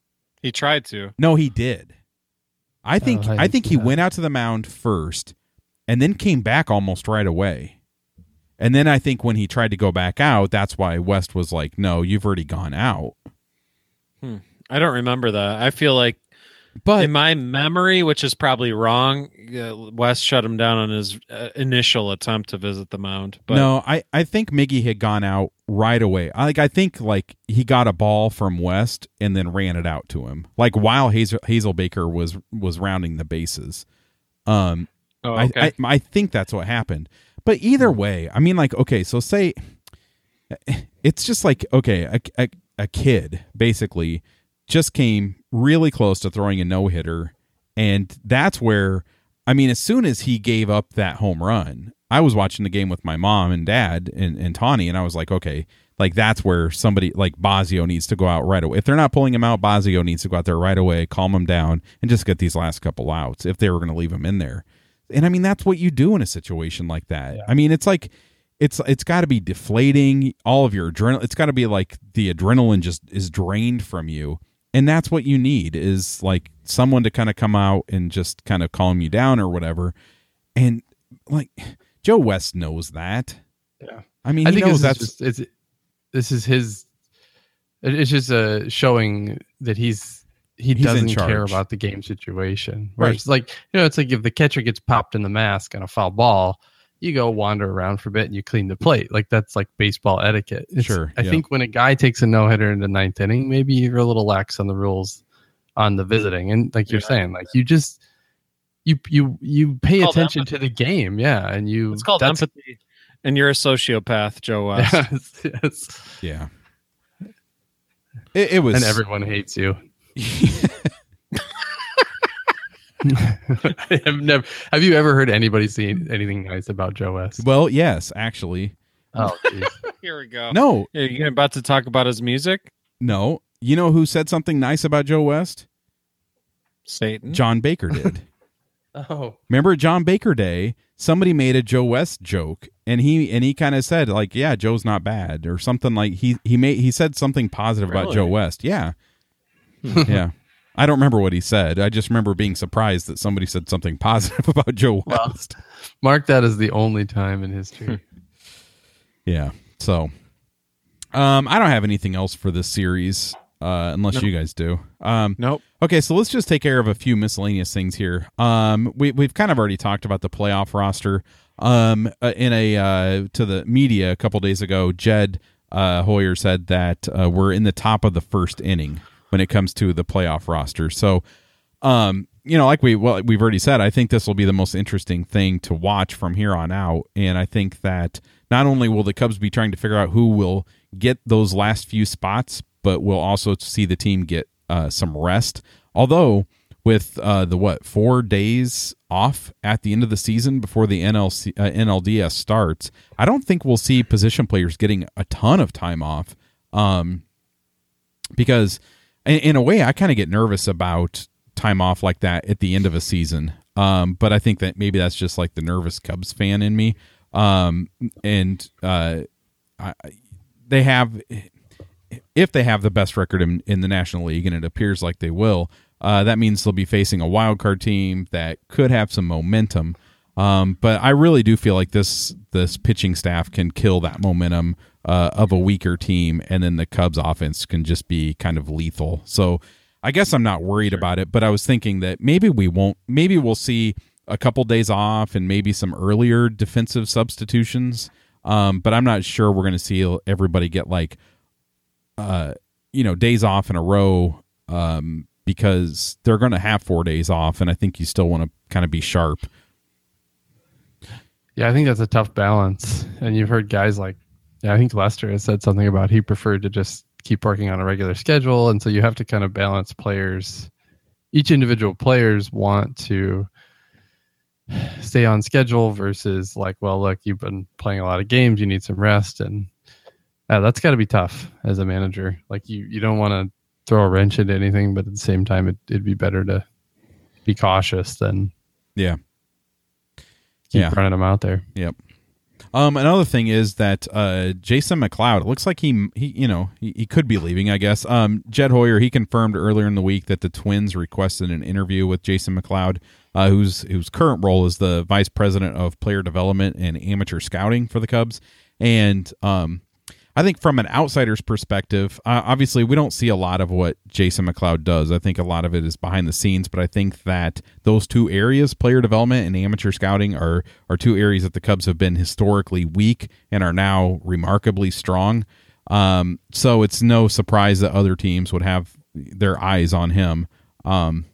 He tried to. No, he did. I think Oh, I I think didn't he see that. went out to the mound first, and then came back almost right away. And then I think when he tried to go back out, that's why West was like, "No, you've already gone out." I don't remember that. I feel like But in my memory, which is probably wrong, uh, West shut him down on his uh, initial attempt to visit the mound. But no, I, I think Miggy had gone out right away. I like I think like he got a ball from West and then ran it out to him, like while Hazel, Hazel Baker was was rounding the bases. Um, oh, I, okay. I I think that's what happened. But either way, I mean, like, okay, so say it's just like, okay, a, a, a kid basically just came really close to throwing a no hitter, and that's where, I mean, as soon as he gave up that home run, I was watching the game with my mom and dad and, and Tawny, and I was like, okay, like that's where somebody like Bosio needs to go out right away. If they're not pulling him out, Bosio needs to go out there right away, calm him down, and just get these last couple outs if they were going to leave him in there. And I mean, that's what you do in a situation like that. Yeah. I mean, it's like, it's it's got to be deflating. All of your adrenaline, it's got to be like the adrenaline just is drained from you. And that's what you need, is like someone to kind of come out and just kind of calm you down or whatever. And like Joe West knows that. Yeah. I mean, I he think knows this that's is just, it's, this is his. it- It's just uh, showing that he's he He's in doesn't care charge. about the game situation. Where Right. it's like, you know, it's like if the catcher gets popped in the mask on a foul ball, you go wander around for a bit and you clean the plate. Like that's like baseball etiquette. It's- Sure, I yeah. think when a guy takes a no hitter in the ninth inning, maybe you're a little lax on the rules on the visiting. And like you're Yeah. saying, like you just you you you pay It's called attention to the game, yeah, and you. It's called that's- empathy. And you're a sociopath, Joe West. Yes, yes. yeah. It, it was And everyone hates you. I have never. Have you ever heard anybody say anything nice about Joe West? well, yes, actually, Oh, geez. Here we go. no, Are you about to talk about his music? no. You know who said something nice about Joe West? Satan. John Baker did. oh, Remember John Baker Day? Somebody made a Joe West joke, and he and he kind of said like, "Yeah, Joe's not bad," or something like he he made he said something positive about Really? Joe West. Yeah, yeah. I don't remember what he said. I just remember being surprised that somebody said something positive about Joe Well. West. mark that as the only time in history. Yeah. So, um, I don't have anything else for this series. uh, unless Nope. you guys do. Um, Nope. Okay, so let's just take care of a few miscellaneous things here. Um, we we've kind of already talked about the playoff roster. Um, uh, in a uh, to the media a couple days ago, Jed uh, Hoyer said that uh, we're in the top of the first inning when it comes to the playoff roster. So, um, you know, like we well we've already said, I think this will be the most interesting thing to watch from here on out. And I think that not only will the Cubs be trying to figure out who will get those last few spots, but we'll also see the team get uh, some rest. Although with uh, the what four days off at the end of the season before the N L C, uh, N L D S starts, I don't think we'll see position players getting a ton of time off. Um, because in, in a way, I kind of get nervous about time off like that at the end of a season. Um, but I think that maybe that's just like the nervous Cubs fan in me. Um, and uh, I, they have, if they have the best record in, in the National League, and it appears like they will, uh, that means they'll be facing a wild card team that could have some momentum. Um, but I really do feel like this this pitching staff can kill that momentum uh, of a weaker team, and then the Cubs offense can just be kind of lethal. So I guess I'm not worried sure. about it, but I was thinking that maybe we won't, maybe we'll see a couple days off and maybe some earlier defensive substitutions. Um, but I'm not sure we're going to see everybody get like, uh, you know, days off in a row, um, because they're going to have four days off. And I think you still want to kind of be sharp. Yeah, I think that's a tough balance. And you've heard guys like, yeah, I think Lester has said something about he preferred to just keep working on a regular schedule. And so you have to kind of balance players. Each individual players want to stay on schedule versus like, well, look, you've been playing a lot of games, you need some rest. And uh, that's got to be tough as a manager. Like you, you don't want to throw a wrench into anything, but at the same time, it, it'd be better to be cautious than yeah, keep yeah. running them out there. Yep. Um, another thing is that uh, Jason McLeod, it looks like he, he you know, he, he could be leaving, I guess. Um, Jed Hoyer, he confirmed earlier in the week that the Twins requested an interview with Jason McLeod, uh, whose whose current role is the vice president of player development and amateur scouting for the Cubs. And um, I think from an outsider's perspective, uh, obviously we don't see a lot of what Jason McLeod does. I think a lot of it is behind the scenes, but I think that those two areas, player development and amateur scouting, are are two areas that the Cubs have been historically weak and are now remarkably strong. Um, so it's no surprise that other teams would have their eyes on him. Um,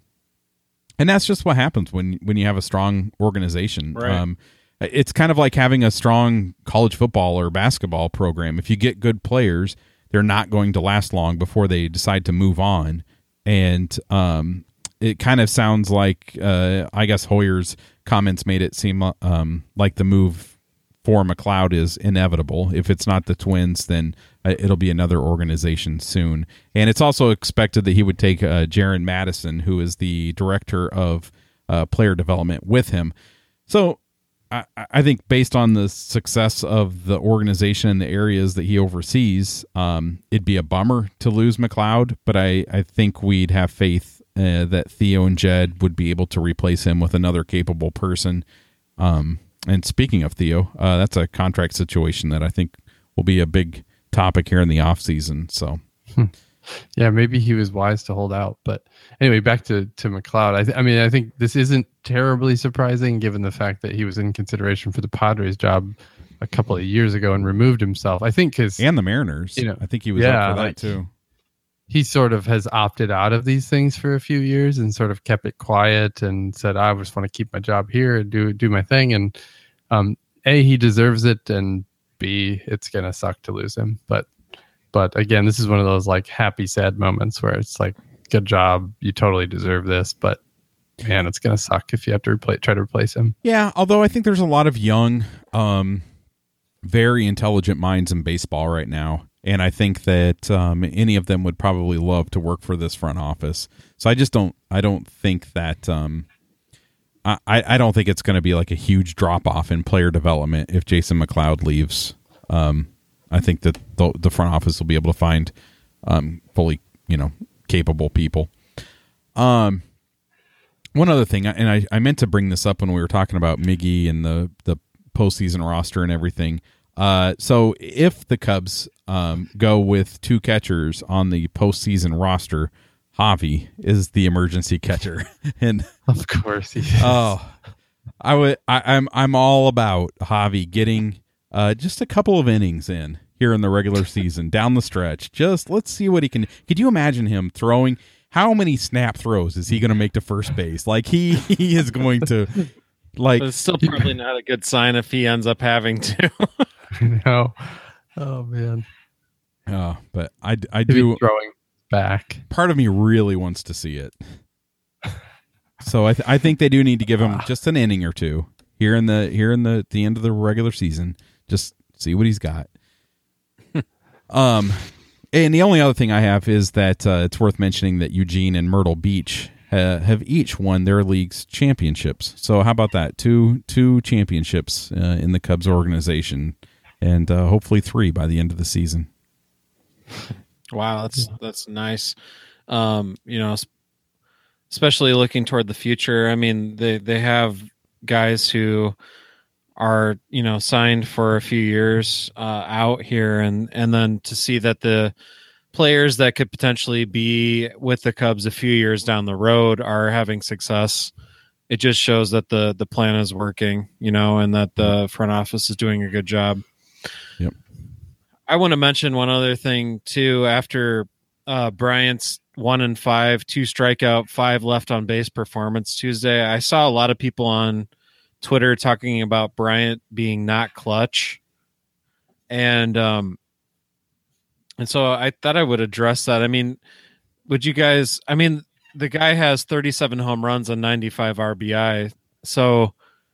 and that's just what happens when, when you have a strong organization. Right. Um, It's kind of like having a strong college football or basketball program. If you get good players, they're not going to last long before they decide to move on. And um, it kind of sounds like, uh, I guess Hoyer's comments made it seem um, like the move for McLeod is inevitable. If it's not the Twins, then uh, it'll be another organization soon. And it's also expected that he would take uh, Jaron Madison, who is the director of uh, player development, with him. So I, I think based on the success of the organization in the areas that he oversees, um, it'd be a bummer to lose McLeod, but I, I think we'd have faith uh, that Theo and Jed would be able to replace him with another capable person. Um, and speaking of Theo, uh, that's a contract situation that I think will be a big topic here in the offseason. So, yeah, maybe he was wise to hold out. But anyway, back to, to McLeod. I, th- I mean, I think this isn't terribly surprising given the fact that he was in consideration for the Padres job a couple of years ago and removed himself. I think because and the Mariners, you know, I think he was yeah, up for that like, too. He sort of has opted out of these things for a few years and sort of kept it quiet and said, I just want to keep my job here and do do my thing. And um, A, he deserves it, and B, it's gonna suck to lose him. But but again, this is one of those like happy sad moments where it's like, good job, you totally deserve this, but man, it's gonna suck if you have to replace, try to replace him. Yeah, although I think there's a lot of young, um, very intelligent minds in baseball right now, and I think that um, any of them would probably love to work for this front office. So I just don't, I don't think that, um, I, I don't think it's going to be like a huge drop off in player development if Jason McLeod leaves. Um, I think that the, the front office will be able to find um, fully, you know, capable people. Um, one other thing, and I, I meant to bring this up when we were talking about Miggy and the, the postseason roster and everything. Uh, so if the Cubs um, go with two catchers on the postseason roster, Javi is the emergency catcher, and of course he is. Oh, I would. I, I'm I'm all about Javi getting uh, just a couple of innings in here in the regular season down the stretch. Just let's see what he can. Could you imagine him throwing? How many snap throws is he going to make to first base? Like he he is going to. Like But it's still probably not a good sign if he ends up having to. No. Oh man. Uh, but I, I He'll be do throwing back. Part of me really wants to see it. So I th- I think they do need to give him just an inning or two here in the here in the the end of the regular season. Just see what he's got. um, and the only other thing I have is that uh, it's worth mentioning that Eugene and Myrtle Beach ha- have each won their league's championships. So how about that? Two two championships uh, in the Cubs organization, and uh, hopefully three by the end of the season. Wow, that's that's nice. Um, you know, especially looking toward the future. I mean, they they have guys who are, you know, signed for a few years uh, out here, and and then to see that the players that could potentially be with the Cubs a few years down the road are having success. It just shows that the the plan is working, you know, and that the front office is doing a good job. Yep. I want to mention one other thing too. After uh, Bryant's one and five, two strikeout, five left on base performance Tuesday, I saw a lot of people on Twitter talking about Bryant being not clutch, and um, and so I thought I would address that. I mean, would you guys? I mean, the guy has thirty-seven home runs and ninety-five R B I, so.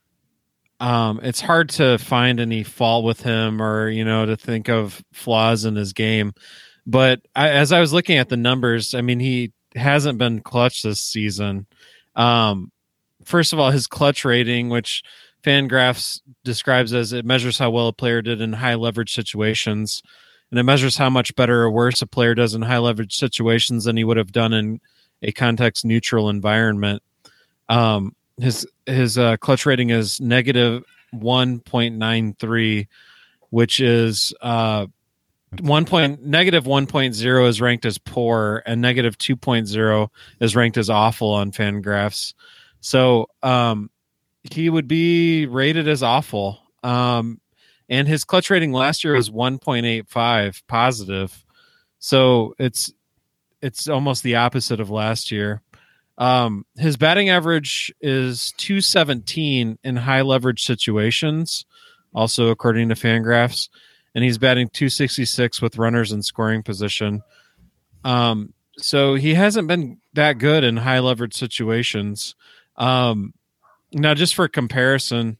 Um, it's hard to find any fault with him or, you know, to think of flaws in his game. But I, as I was looking at the numbers, I mean, he hasn't been clutch this season. Um, first of all, his clutch rating, which Fangraphs describes as it measures how well a player did in high leverage situations. And it measures how much better or worse a player does in high leverage situations than he would have done in a context neutral environment. Um, His his uh, clutch rating is negative one point nine three, which is uh, one point negative one point zero is ranked as poor, and negative two point zero is ranked as awful on Fangraphs. So um, he would be rated as awful. Um, and his clutch rating last year was one point eight five positive. So it's it's almost the opposite of last year. Um, his batting average is two seventeen in high leverage situations, also according to Fangraphs, and he's batting two sixty-six with runners in scoring position. Um, so he hasn't been that good in high leverage situations. Um, now, just for comparison,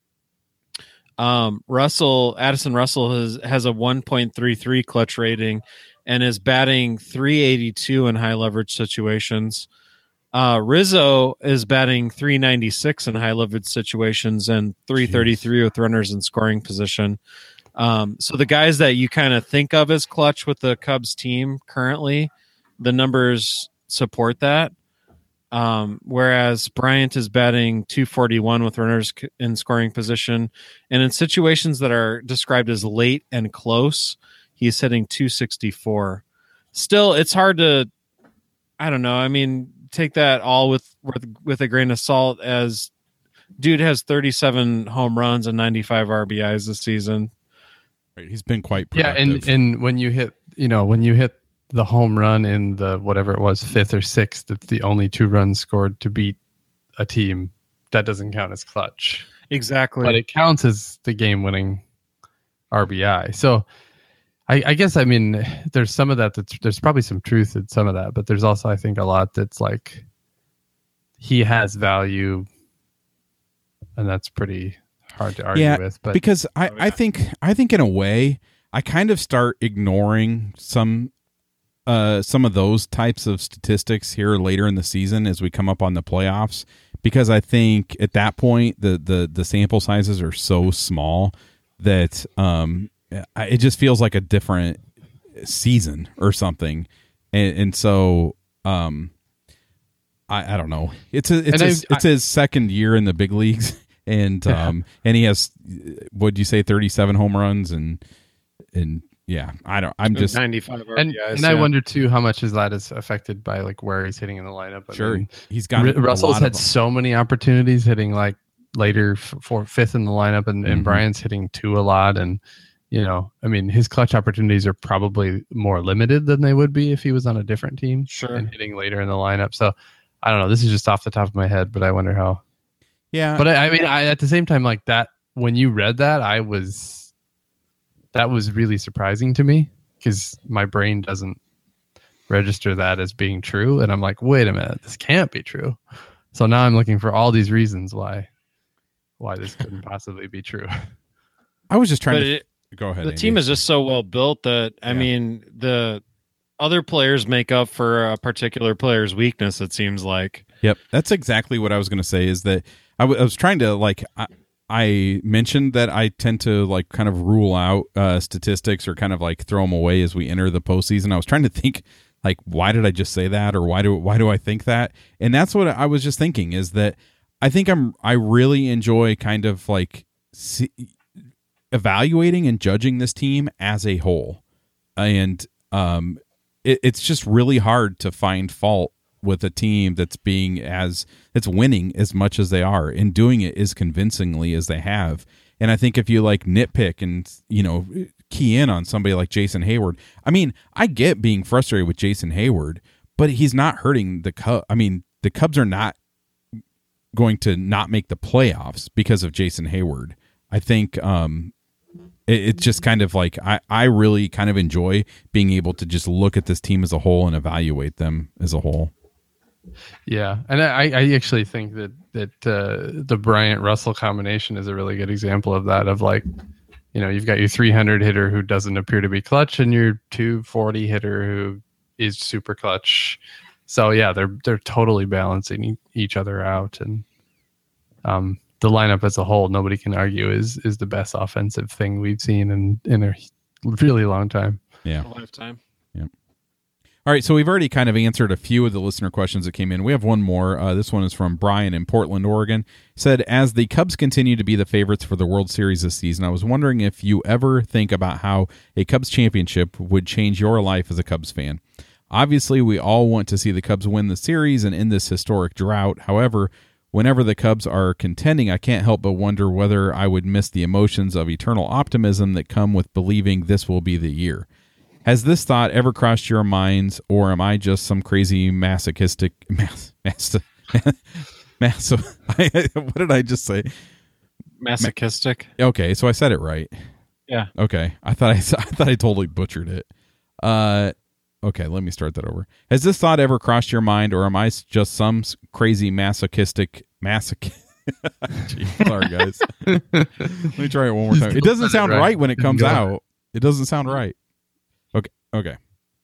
um, Russell Addison Russell has has a one point three three clutch rating and is batting three eighty-two in high leverage situations. Uh, Rizzo is batting three ninety-six in high leverage situations and three thirty-three Jeez. With runners in scoring position. Um, so the guys that you kind of think of as clutch with the Cubs team currently, the numbers support that. Um, whereas Bryant is batting two forty-one with runners in scoring position. And in situations that are described as late and close, he's hitting two sixty-four. Still, it's hard to, I don't know. I mean, take that all with, with with a grain of salt, as dude has thirty-seven home runs and ninety-five R B Is this season. Right, he's been quite productive. Yeah, and and when you hit, you know, when you hit the home run in the whatever it was, fifth or sixth, it's the only two runs scored to beat a team. That doesn't count as clutch. Exactly. But it counts as the game-winning R B I. So I, I guess, I mean, there's some of that that's, there's probably some truth in some of that, but there's also, I think, a lot that's like he has value, and that's pretty hard to argue yeah, with. But because I, I think I think in a way I kind of start ignoring some uh, some of those types of statistics here later in the season as we come up on the playoffs, because I think at that point the the, the sample sizes are so small that um, it just feels like a different season or something, and, and so um, I, I don't know. It's a, it's his, it's his second year in the big leagues, and um, and he has, what'd you say, thirty-seven home runs, and and yeah, I don't, I'm just ninety-five R And, B Is, and I yeah. wonder too how much is that is affected by like where he's hitting in the lineup. I sure mean, he's got R- a Russell's lot had of, so many opportunities hitting like later f- for fifth in the lineup, and, and Mhm. Brian's hitting two a lot. And you know, I mean, his clutch opportunities are probably more limited than they would be if he was on a different team Sure. and hitting later in the lineup. So I don't know. This is just off the top of my head, but I wonder how. yeah, But I, I mean, I, at the same time, like that, when you read that, I was, that was really surprising to me because my brain doesn't register that as being true. And I'm like, wait a minute, this can't be true. So now I'm looking for all these reasons why, why this couldn't possibly be true. I was just trying But to it, go ahead. the Andy. team is just so well built that I Yeah. mean the other players make up for a particular player's weakness. It seems like. Yep, that's exactly what I was going to say. Is that I, w- I was trying to like I, I mentioned that I tend to like kind of rule out uh, statistics or kind of like throw them away as we enter the postseason. I was trying to think like, why did I just say that, or why do why do I think that? And that's what I was just thinking, is that I think I'm I really enjoy kind of like see, evaluating and judging this team as a whole, and um, it, it's just really hard to find fault with a team that's being as that's winning as much as they are and doing it as convincingly as they have. And I think if you like nitpick and, you know, key in on somebody like Jason Hayward, I mean, I get being frustrated with Jason Hayward, but he's not hurting the Cubs. I mean, the Cubs are not going to not make the playoffs because of Jason Hayward. I think um, it, it's just kind of like I, I really kind of enjoy being able to just look at this team as a whole and evaluate them as a whole. Yeah, and I, I actually think that that uh, the Bryant Russell combination is a really good example of that. Of like, you know, you've got your three hundred hitter who doesn't appear to be clutch, and your two forty hitter who is super clutch. So yeah, they're they're totally balancing e- each other out, and um, the lineup as a whole, nobody can argue is is the best offensive thing we've seen in in a really long time. Yeah. A lifetime. All right, so we've already kind of answered a few of the listener questions that came in. We have one more. Uh, this one is from Brian in Portland, Oregon. Said, as the Cubs continue to be the favorites for the World Series this season, I was wondering if you ever think about how a Cubs championship would change your life as a Cubs fan. Obviously, we all want to see the Cubs win the series and end this historic drought. However, whenever the Cubs are contending, I can't help but wonder whether I would miss the emotions of eternal optimism that come with believing this will be the year. Has this thought ever crossed your minds, or am I just some crazy masochistic mas, mas, mas, what did I just say? Masochistic. Okay, so I said it right. Yeah. Okay, I thought I, I thought I totally butchered it. Uh, okay, let me start that over. Has this thought ever crossed your mind, or am I just some crazy masochistic masoch? Gee, sorry, guys. Let me try it one more time. It doesn't sound right when it comes out. It doesn't sound right. Okay. Okay.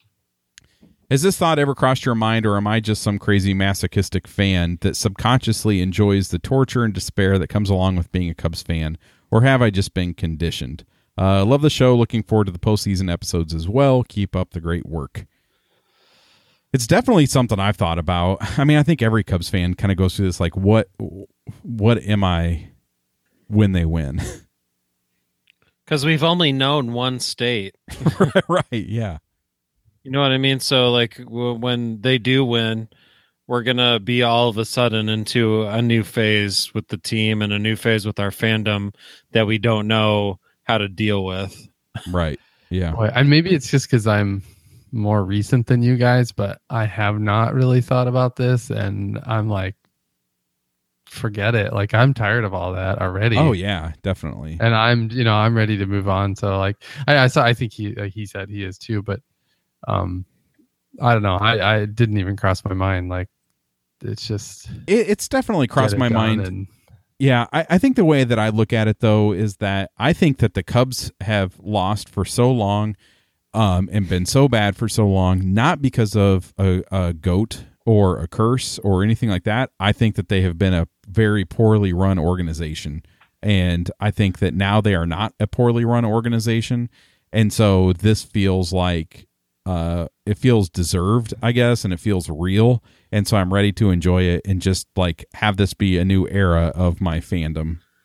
Has this thought ever crossed your mind, or am I just some crazy masochistic fan that subconsciously enjoys the torture and despair that comes along with being a Cubs fan, or have I just been conditioned? Uh, love the show. Looking forward to the postseason episodes as well. Keep up the great work. It's definitely something I've thought about. I mean, I think every Cubs fan kind of goes through this, like, what, what am I when they win? Because we've only known one state. Right, yeah. You know what I mean? So, like, w- when they do win, we're going to be all of a sudden into a new phase with the team and a new phase with our fandom that we don't know how to deal with. Right, yeah. Boy, and maybe it's just because I'm more recent than you guys, but I have not really thought about this, and I'm like, forget it. Like, I'm tired of all that already. Oh yeah, definitely. And I'm, you know, I'm ready to move on. So like, I, I saw, I think he, like he said he is too, but, um, I don't know. I, I didn't even cross my mind. Like, it's just, It, it's definitely crossed get it my done mind. and- Yeah, I, I think the way that I look at it, though, is that I think that the Cubs have lost for so long um, and been so bad for so long, not because of a, a goat or a curse or anything like that. I think that they have been a very poorly run organization. And I think that now they are not a poorly run organization. And so this feels like uh, it feels deserved, I guess, and it feels real. And so I'm ready to enjoy it and just like have this be a new era of my fandom.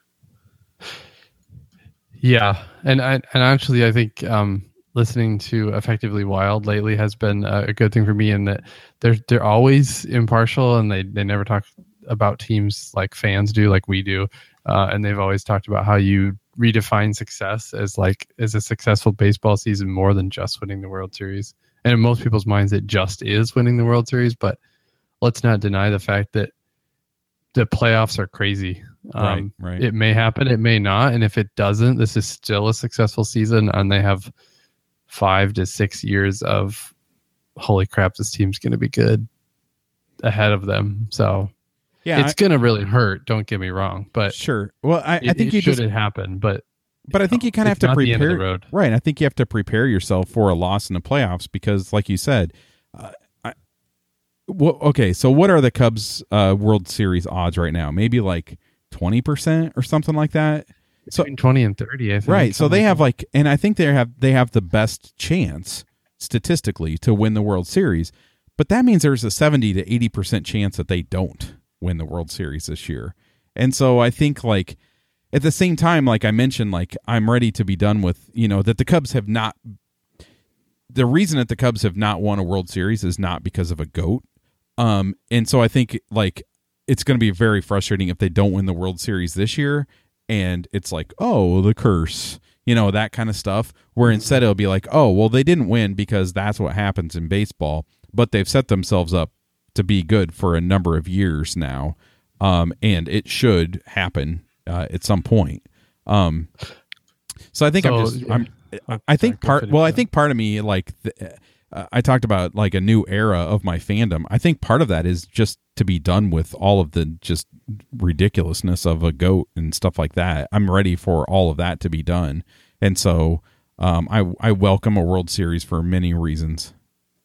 Yeah, and I and actually I think um, listening to Effectively Wild lately has been a, a good thing for me in that they're they're always impartial and they, they never talk about teams like fans do, like we do, uh, and they've always talked about how you redefine success as like as a successful baseball season more than just winning the World Series. And in most people's minds, it just is winning the World Series, but let's not deny the fact that the playoffs are crazy. Um, right, right. It may happen, it may not. And if it doesn't, this is still a successful season. And they have five to six years of, holy crap, this team's going to be good ahead of them. So yeah, it's going to really hurt. Don't get me wrong. But sure. Well, I, it, I think it you should just happen. But But I think you kind of have to not the end of prepare. the road. Right. I think you have to prepare yourself for a loss in the playoffs because, like you said, uh, I, well, okay, so what are the Cubs uh, World Series odds right now? Maybe like twenty percent or something like that. So Between twenty and thirty, I think. right. So they something have like like, and I think they have they have the best chance statistically to win the World Series, but that means there's a seventy to eighty percent chance that they don't win the World Series this year. And so I think like at the same time, like I mentioned, like I'm ready to be done with, you know, that the Cubs have not, the reason that the Cubs have not won a World Series is not because of a GOAT. Um, and so I think like it's going to be very frustrating if they don't win the World Series this year and it's like, oh, the curse, you know, that kind of stuff, where instead it'll be like, oh, well, they didn't win because that's what happens in baseball, but they've set themselves up to be good for a number of years now. Um, and it should happen uh, at some point. Um, so I think So, I'm just, yeah. I'm, Oh, I think sorry, go part, finish well, I that. think part of me, like, the, uh, I talked about like a new era of my fandom. I think part of that is just to be done with all of the just ridiculousness of a GOAT and stuff like that. I'm ready for all of that to be done. And so um, I, I welcome a World Series for many reasons.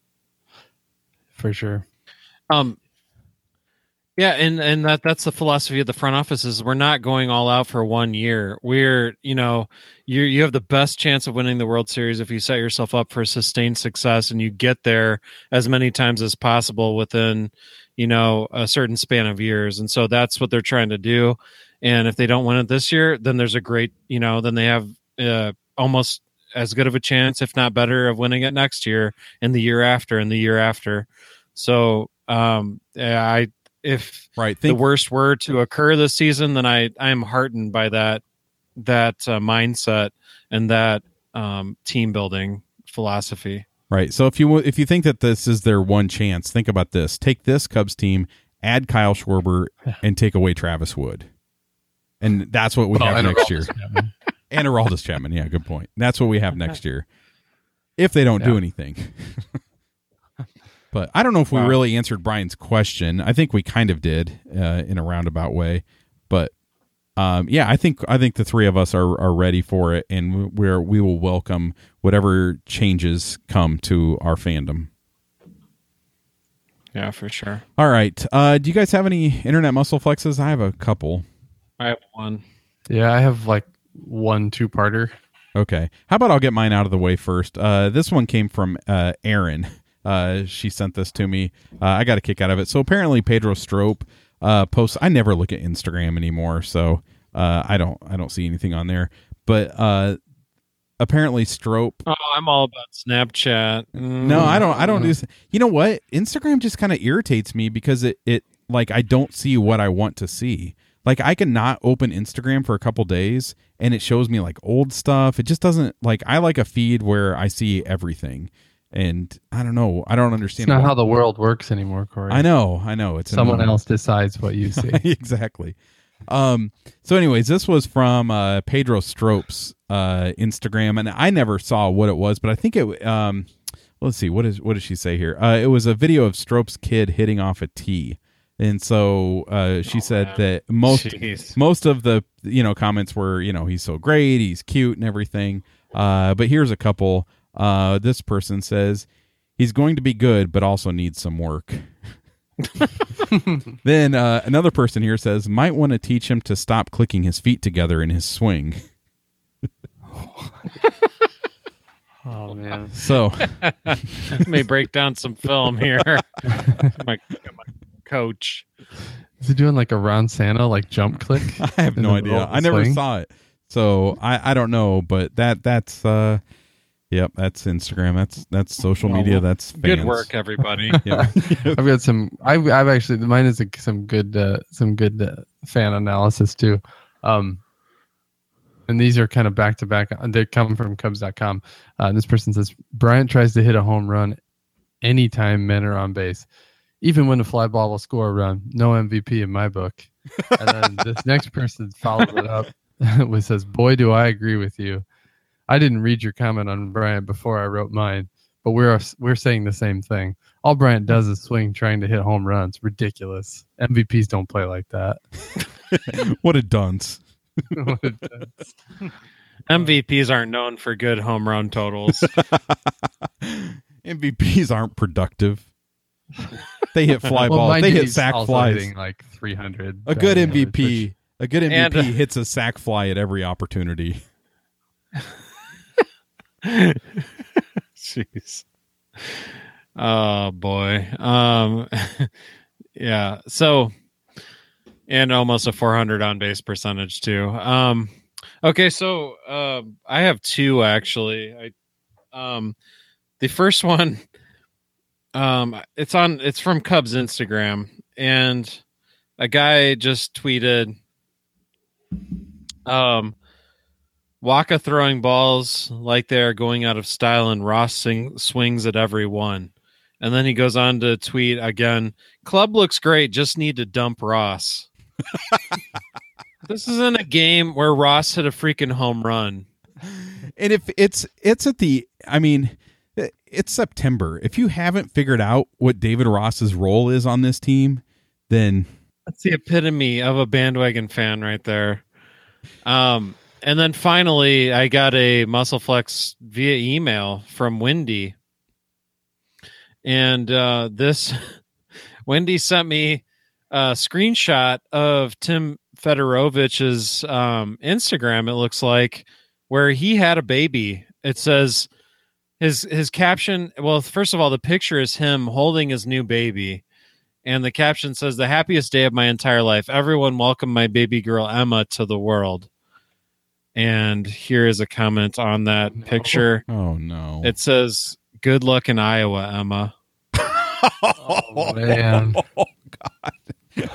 for sure. Um, yeah, and and that that's the philosophy of the front office is we're not going all out for one year. We're, you know, you you have the best chance of winning the World Series if you set yourself up for sustained success and you get there as many times as possible within, you know, a certain span of years. And so that's what they're trying to do. And if they don't win it this year, then there's a great, you know, then they have uh, almost as good of a chance, if not better, of winning it next year and the year after and the year after. So um, I, if Right. the Think, worst were to occur this season, then I, I am heartened by that, that uh, mindset and that um, team building philosophy. right. So if you if you think that this is their one chance, think about this. Take this Cubs team, add Kyle Schwarber, and take away Travis Wood. And that's what we Well, have and next year. Aroldis Chapman. And Aroldis Chapman. Yeah, good point. That's what we have next year. If they don't do Yeah. anything. But I don't know if we Wow. really answered Brian's question. I think we kind of did uh, in a roundabout way. But um, yeah, I think I think the three of us are, are ready for it, and we're we will welcome whatever changes come to our fandom. Yeah, for sure. All right. Uh, do you guys have any internet muscle flexes? I have a couple. I have one. Yeah, I have like one two-parter. Okay. How about I'll get mine out of the way first? Uh, this one came from uh, Erin. Uh, she sent this to me. Uh, I got a kick out of it. So apparently Pedro Strop uh, posts. I never look at Instagram anymore, so uh, I don't. I don't see anything on there. But uh, apparently Strop. Oh, I'm all about Snapchat. Mm. No, I don't. I don't do. You know what? Instagram just kind of irritates me because it it like I don't see what I want to see. Like I can not open Instagram for a couple days and it shows me like old stuff. It just doesn't like. I like a feed where I see everything. And I don't know. I don't It's understand. not why. how the world works anymore, Corey. I know. I know. It's Someone annoying. else decides what you see. Exactly. Um, so anyways, this was from uh, Pedro Strop's uh, Instagram, and I never saw what it was, but I think it. Um, let's see. What is what does she say here? Uh, it was a video of Strop's kid hitting off a tee, and so uh, she Oh, said man. that most Jeez. most of the you know comments were you know he's so great, he's cute and everything. Uh, but here's a couple. Uh, this person says he's going to be good, but also needs some work. Then uh, another person here says might want to teach him to stop clicking his feet together in his swing. Oh man. So Let me break down some film here. my, my coach. Is he doing like a Ron Santa like jump click? I have in no the idea. middle of the I never swing? saw it. So I, I don't know, but that that's uh, yep, that's Instagram. That's that's social media. That's fans. Good work, everybody. Yeah. I've got some. I've, I've actually mine is a, some good uh, some good uh, fan analysis too, um, and these are kind of back to back. They come from Cubs dot com. Uh, this person says Bryant tries to hit a home run anytime men are on base, even when the fly ball will score a run. No M V P in my book. And then this next person follows it up with says, "Boy, do I agree with you. I didn't read your comment on Bryant before I wrote mine, but we're we're saying the same thing. All Bryant does is swing trying to hit home runs. Ridiculous. M V Ps don't play like that." What a dunce. What a dunce. M V Ps aren't known for good home run totals. M V Ps aren't productive. They hit fly Well, balls. mind They you, hit he's sack also flies. hitting like three hundred. A good batting M V average, P. which- A good M V P And, uh, hits a sack fly at every opportunity. Jeez. Oh boy. Um yeah. So and almost a four hundred on base percentage too. Um okay, so uh, I have two actually. I um the first one um it's on it's from Cubs Instagram, and a guy just tweeted um Waka throwing balls like they're going out of style, and Ross sing, swings at every one. And then he goes on to tweet again, "Club looks great, just need to dump Ross." This isn't a game where Ross hit a freaking home run. And if it's it's at the I mean, it's September. If you haven't figured out what David Ross's role is on this team, then That's the epitome of a bandwagon fan right there. Um And then finally, I got a muscle flex via email from Wendy. And uh, this, Wendy sent me a screenshot of Tim Fedorovich's um, Instagram, it looks like, where he had a baby. It says his his caption, well, first of all, the picture is him holding his new baby. And the caption says, "The happiest day of my entire life. Everyone welcome my baby girl, Emma, to the world." And here is a comment on that No. picture. oh no. It says, "Good luck in Iowa, Emma." Oh, man. Oh, God.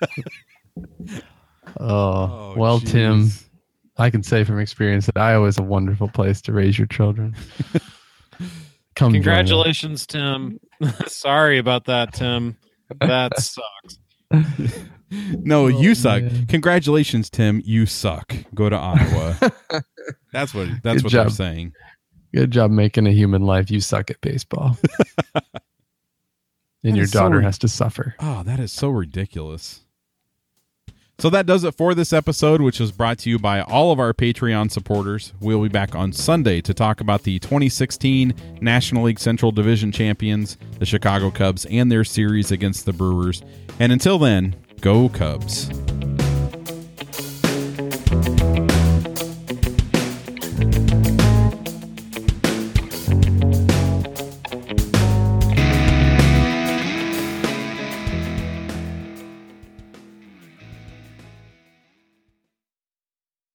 Oh, Oh, well, geez. Tim, I can say from experience that Iowa is a wonderful place to raise your children. Come join us. Congratulations, Tim. Sorry about that, Tim. That sucks. No, Oh, you suck. man. Congratulations, Tim. You suck. Go to Iowa. That's what that's Good what they're job. saying. Good job making a human life. You suck at baseball. And That your is so daughter ri- has to suffer. Oh, that is so ridiculous. So that does it for this episode, which is brought to you by all of our Patreon supporters. We'll be back on Sunday to talk about the twenty sixteen National League Central Division champions, the Chicago Cubs, and their series against the Brewers. And until then, go Cubs.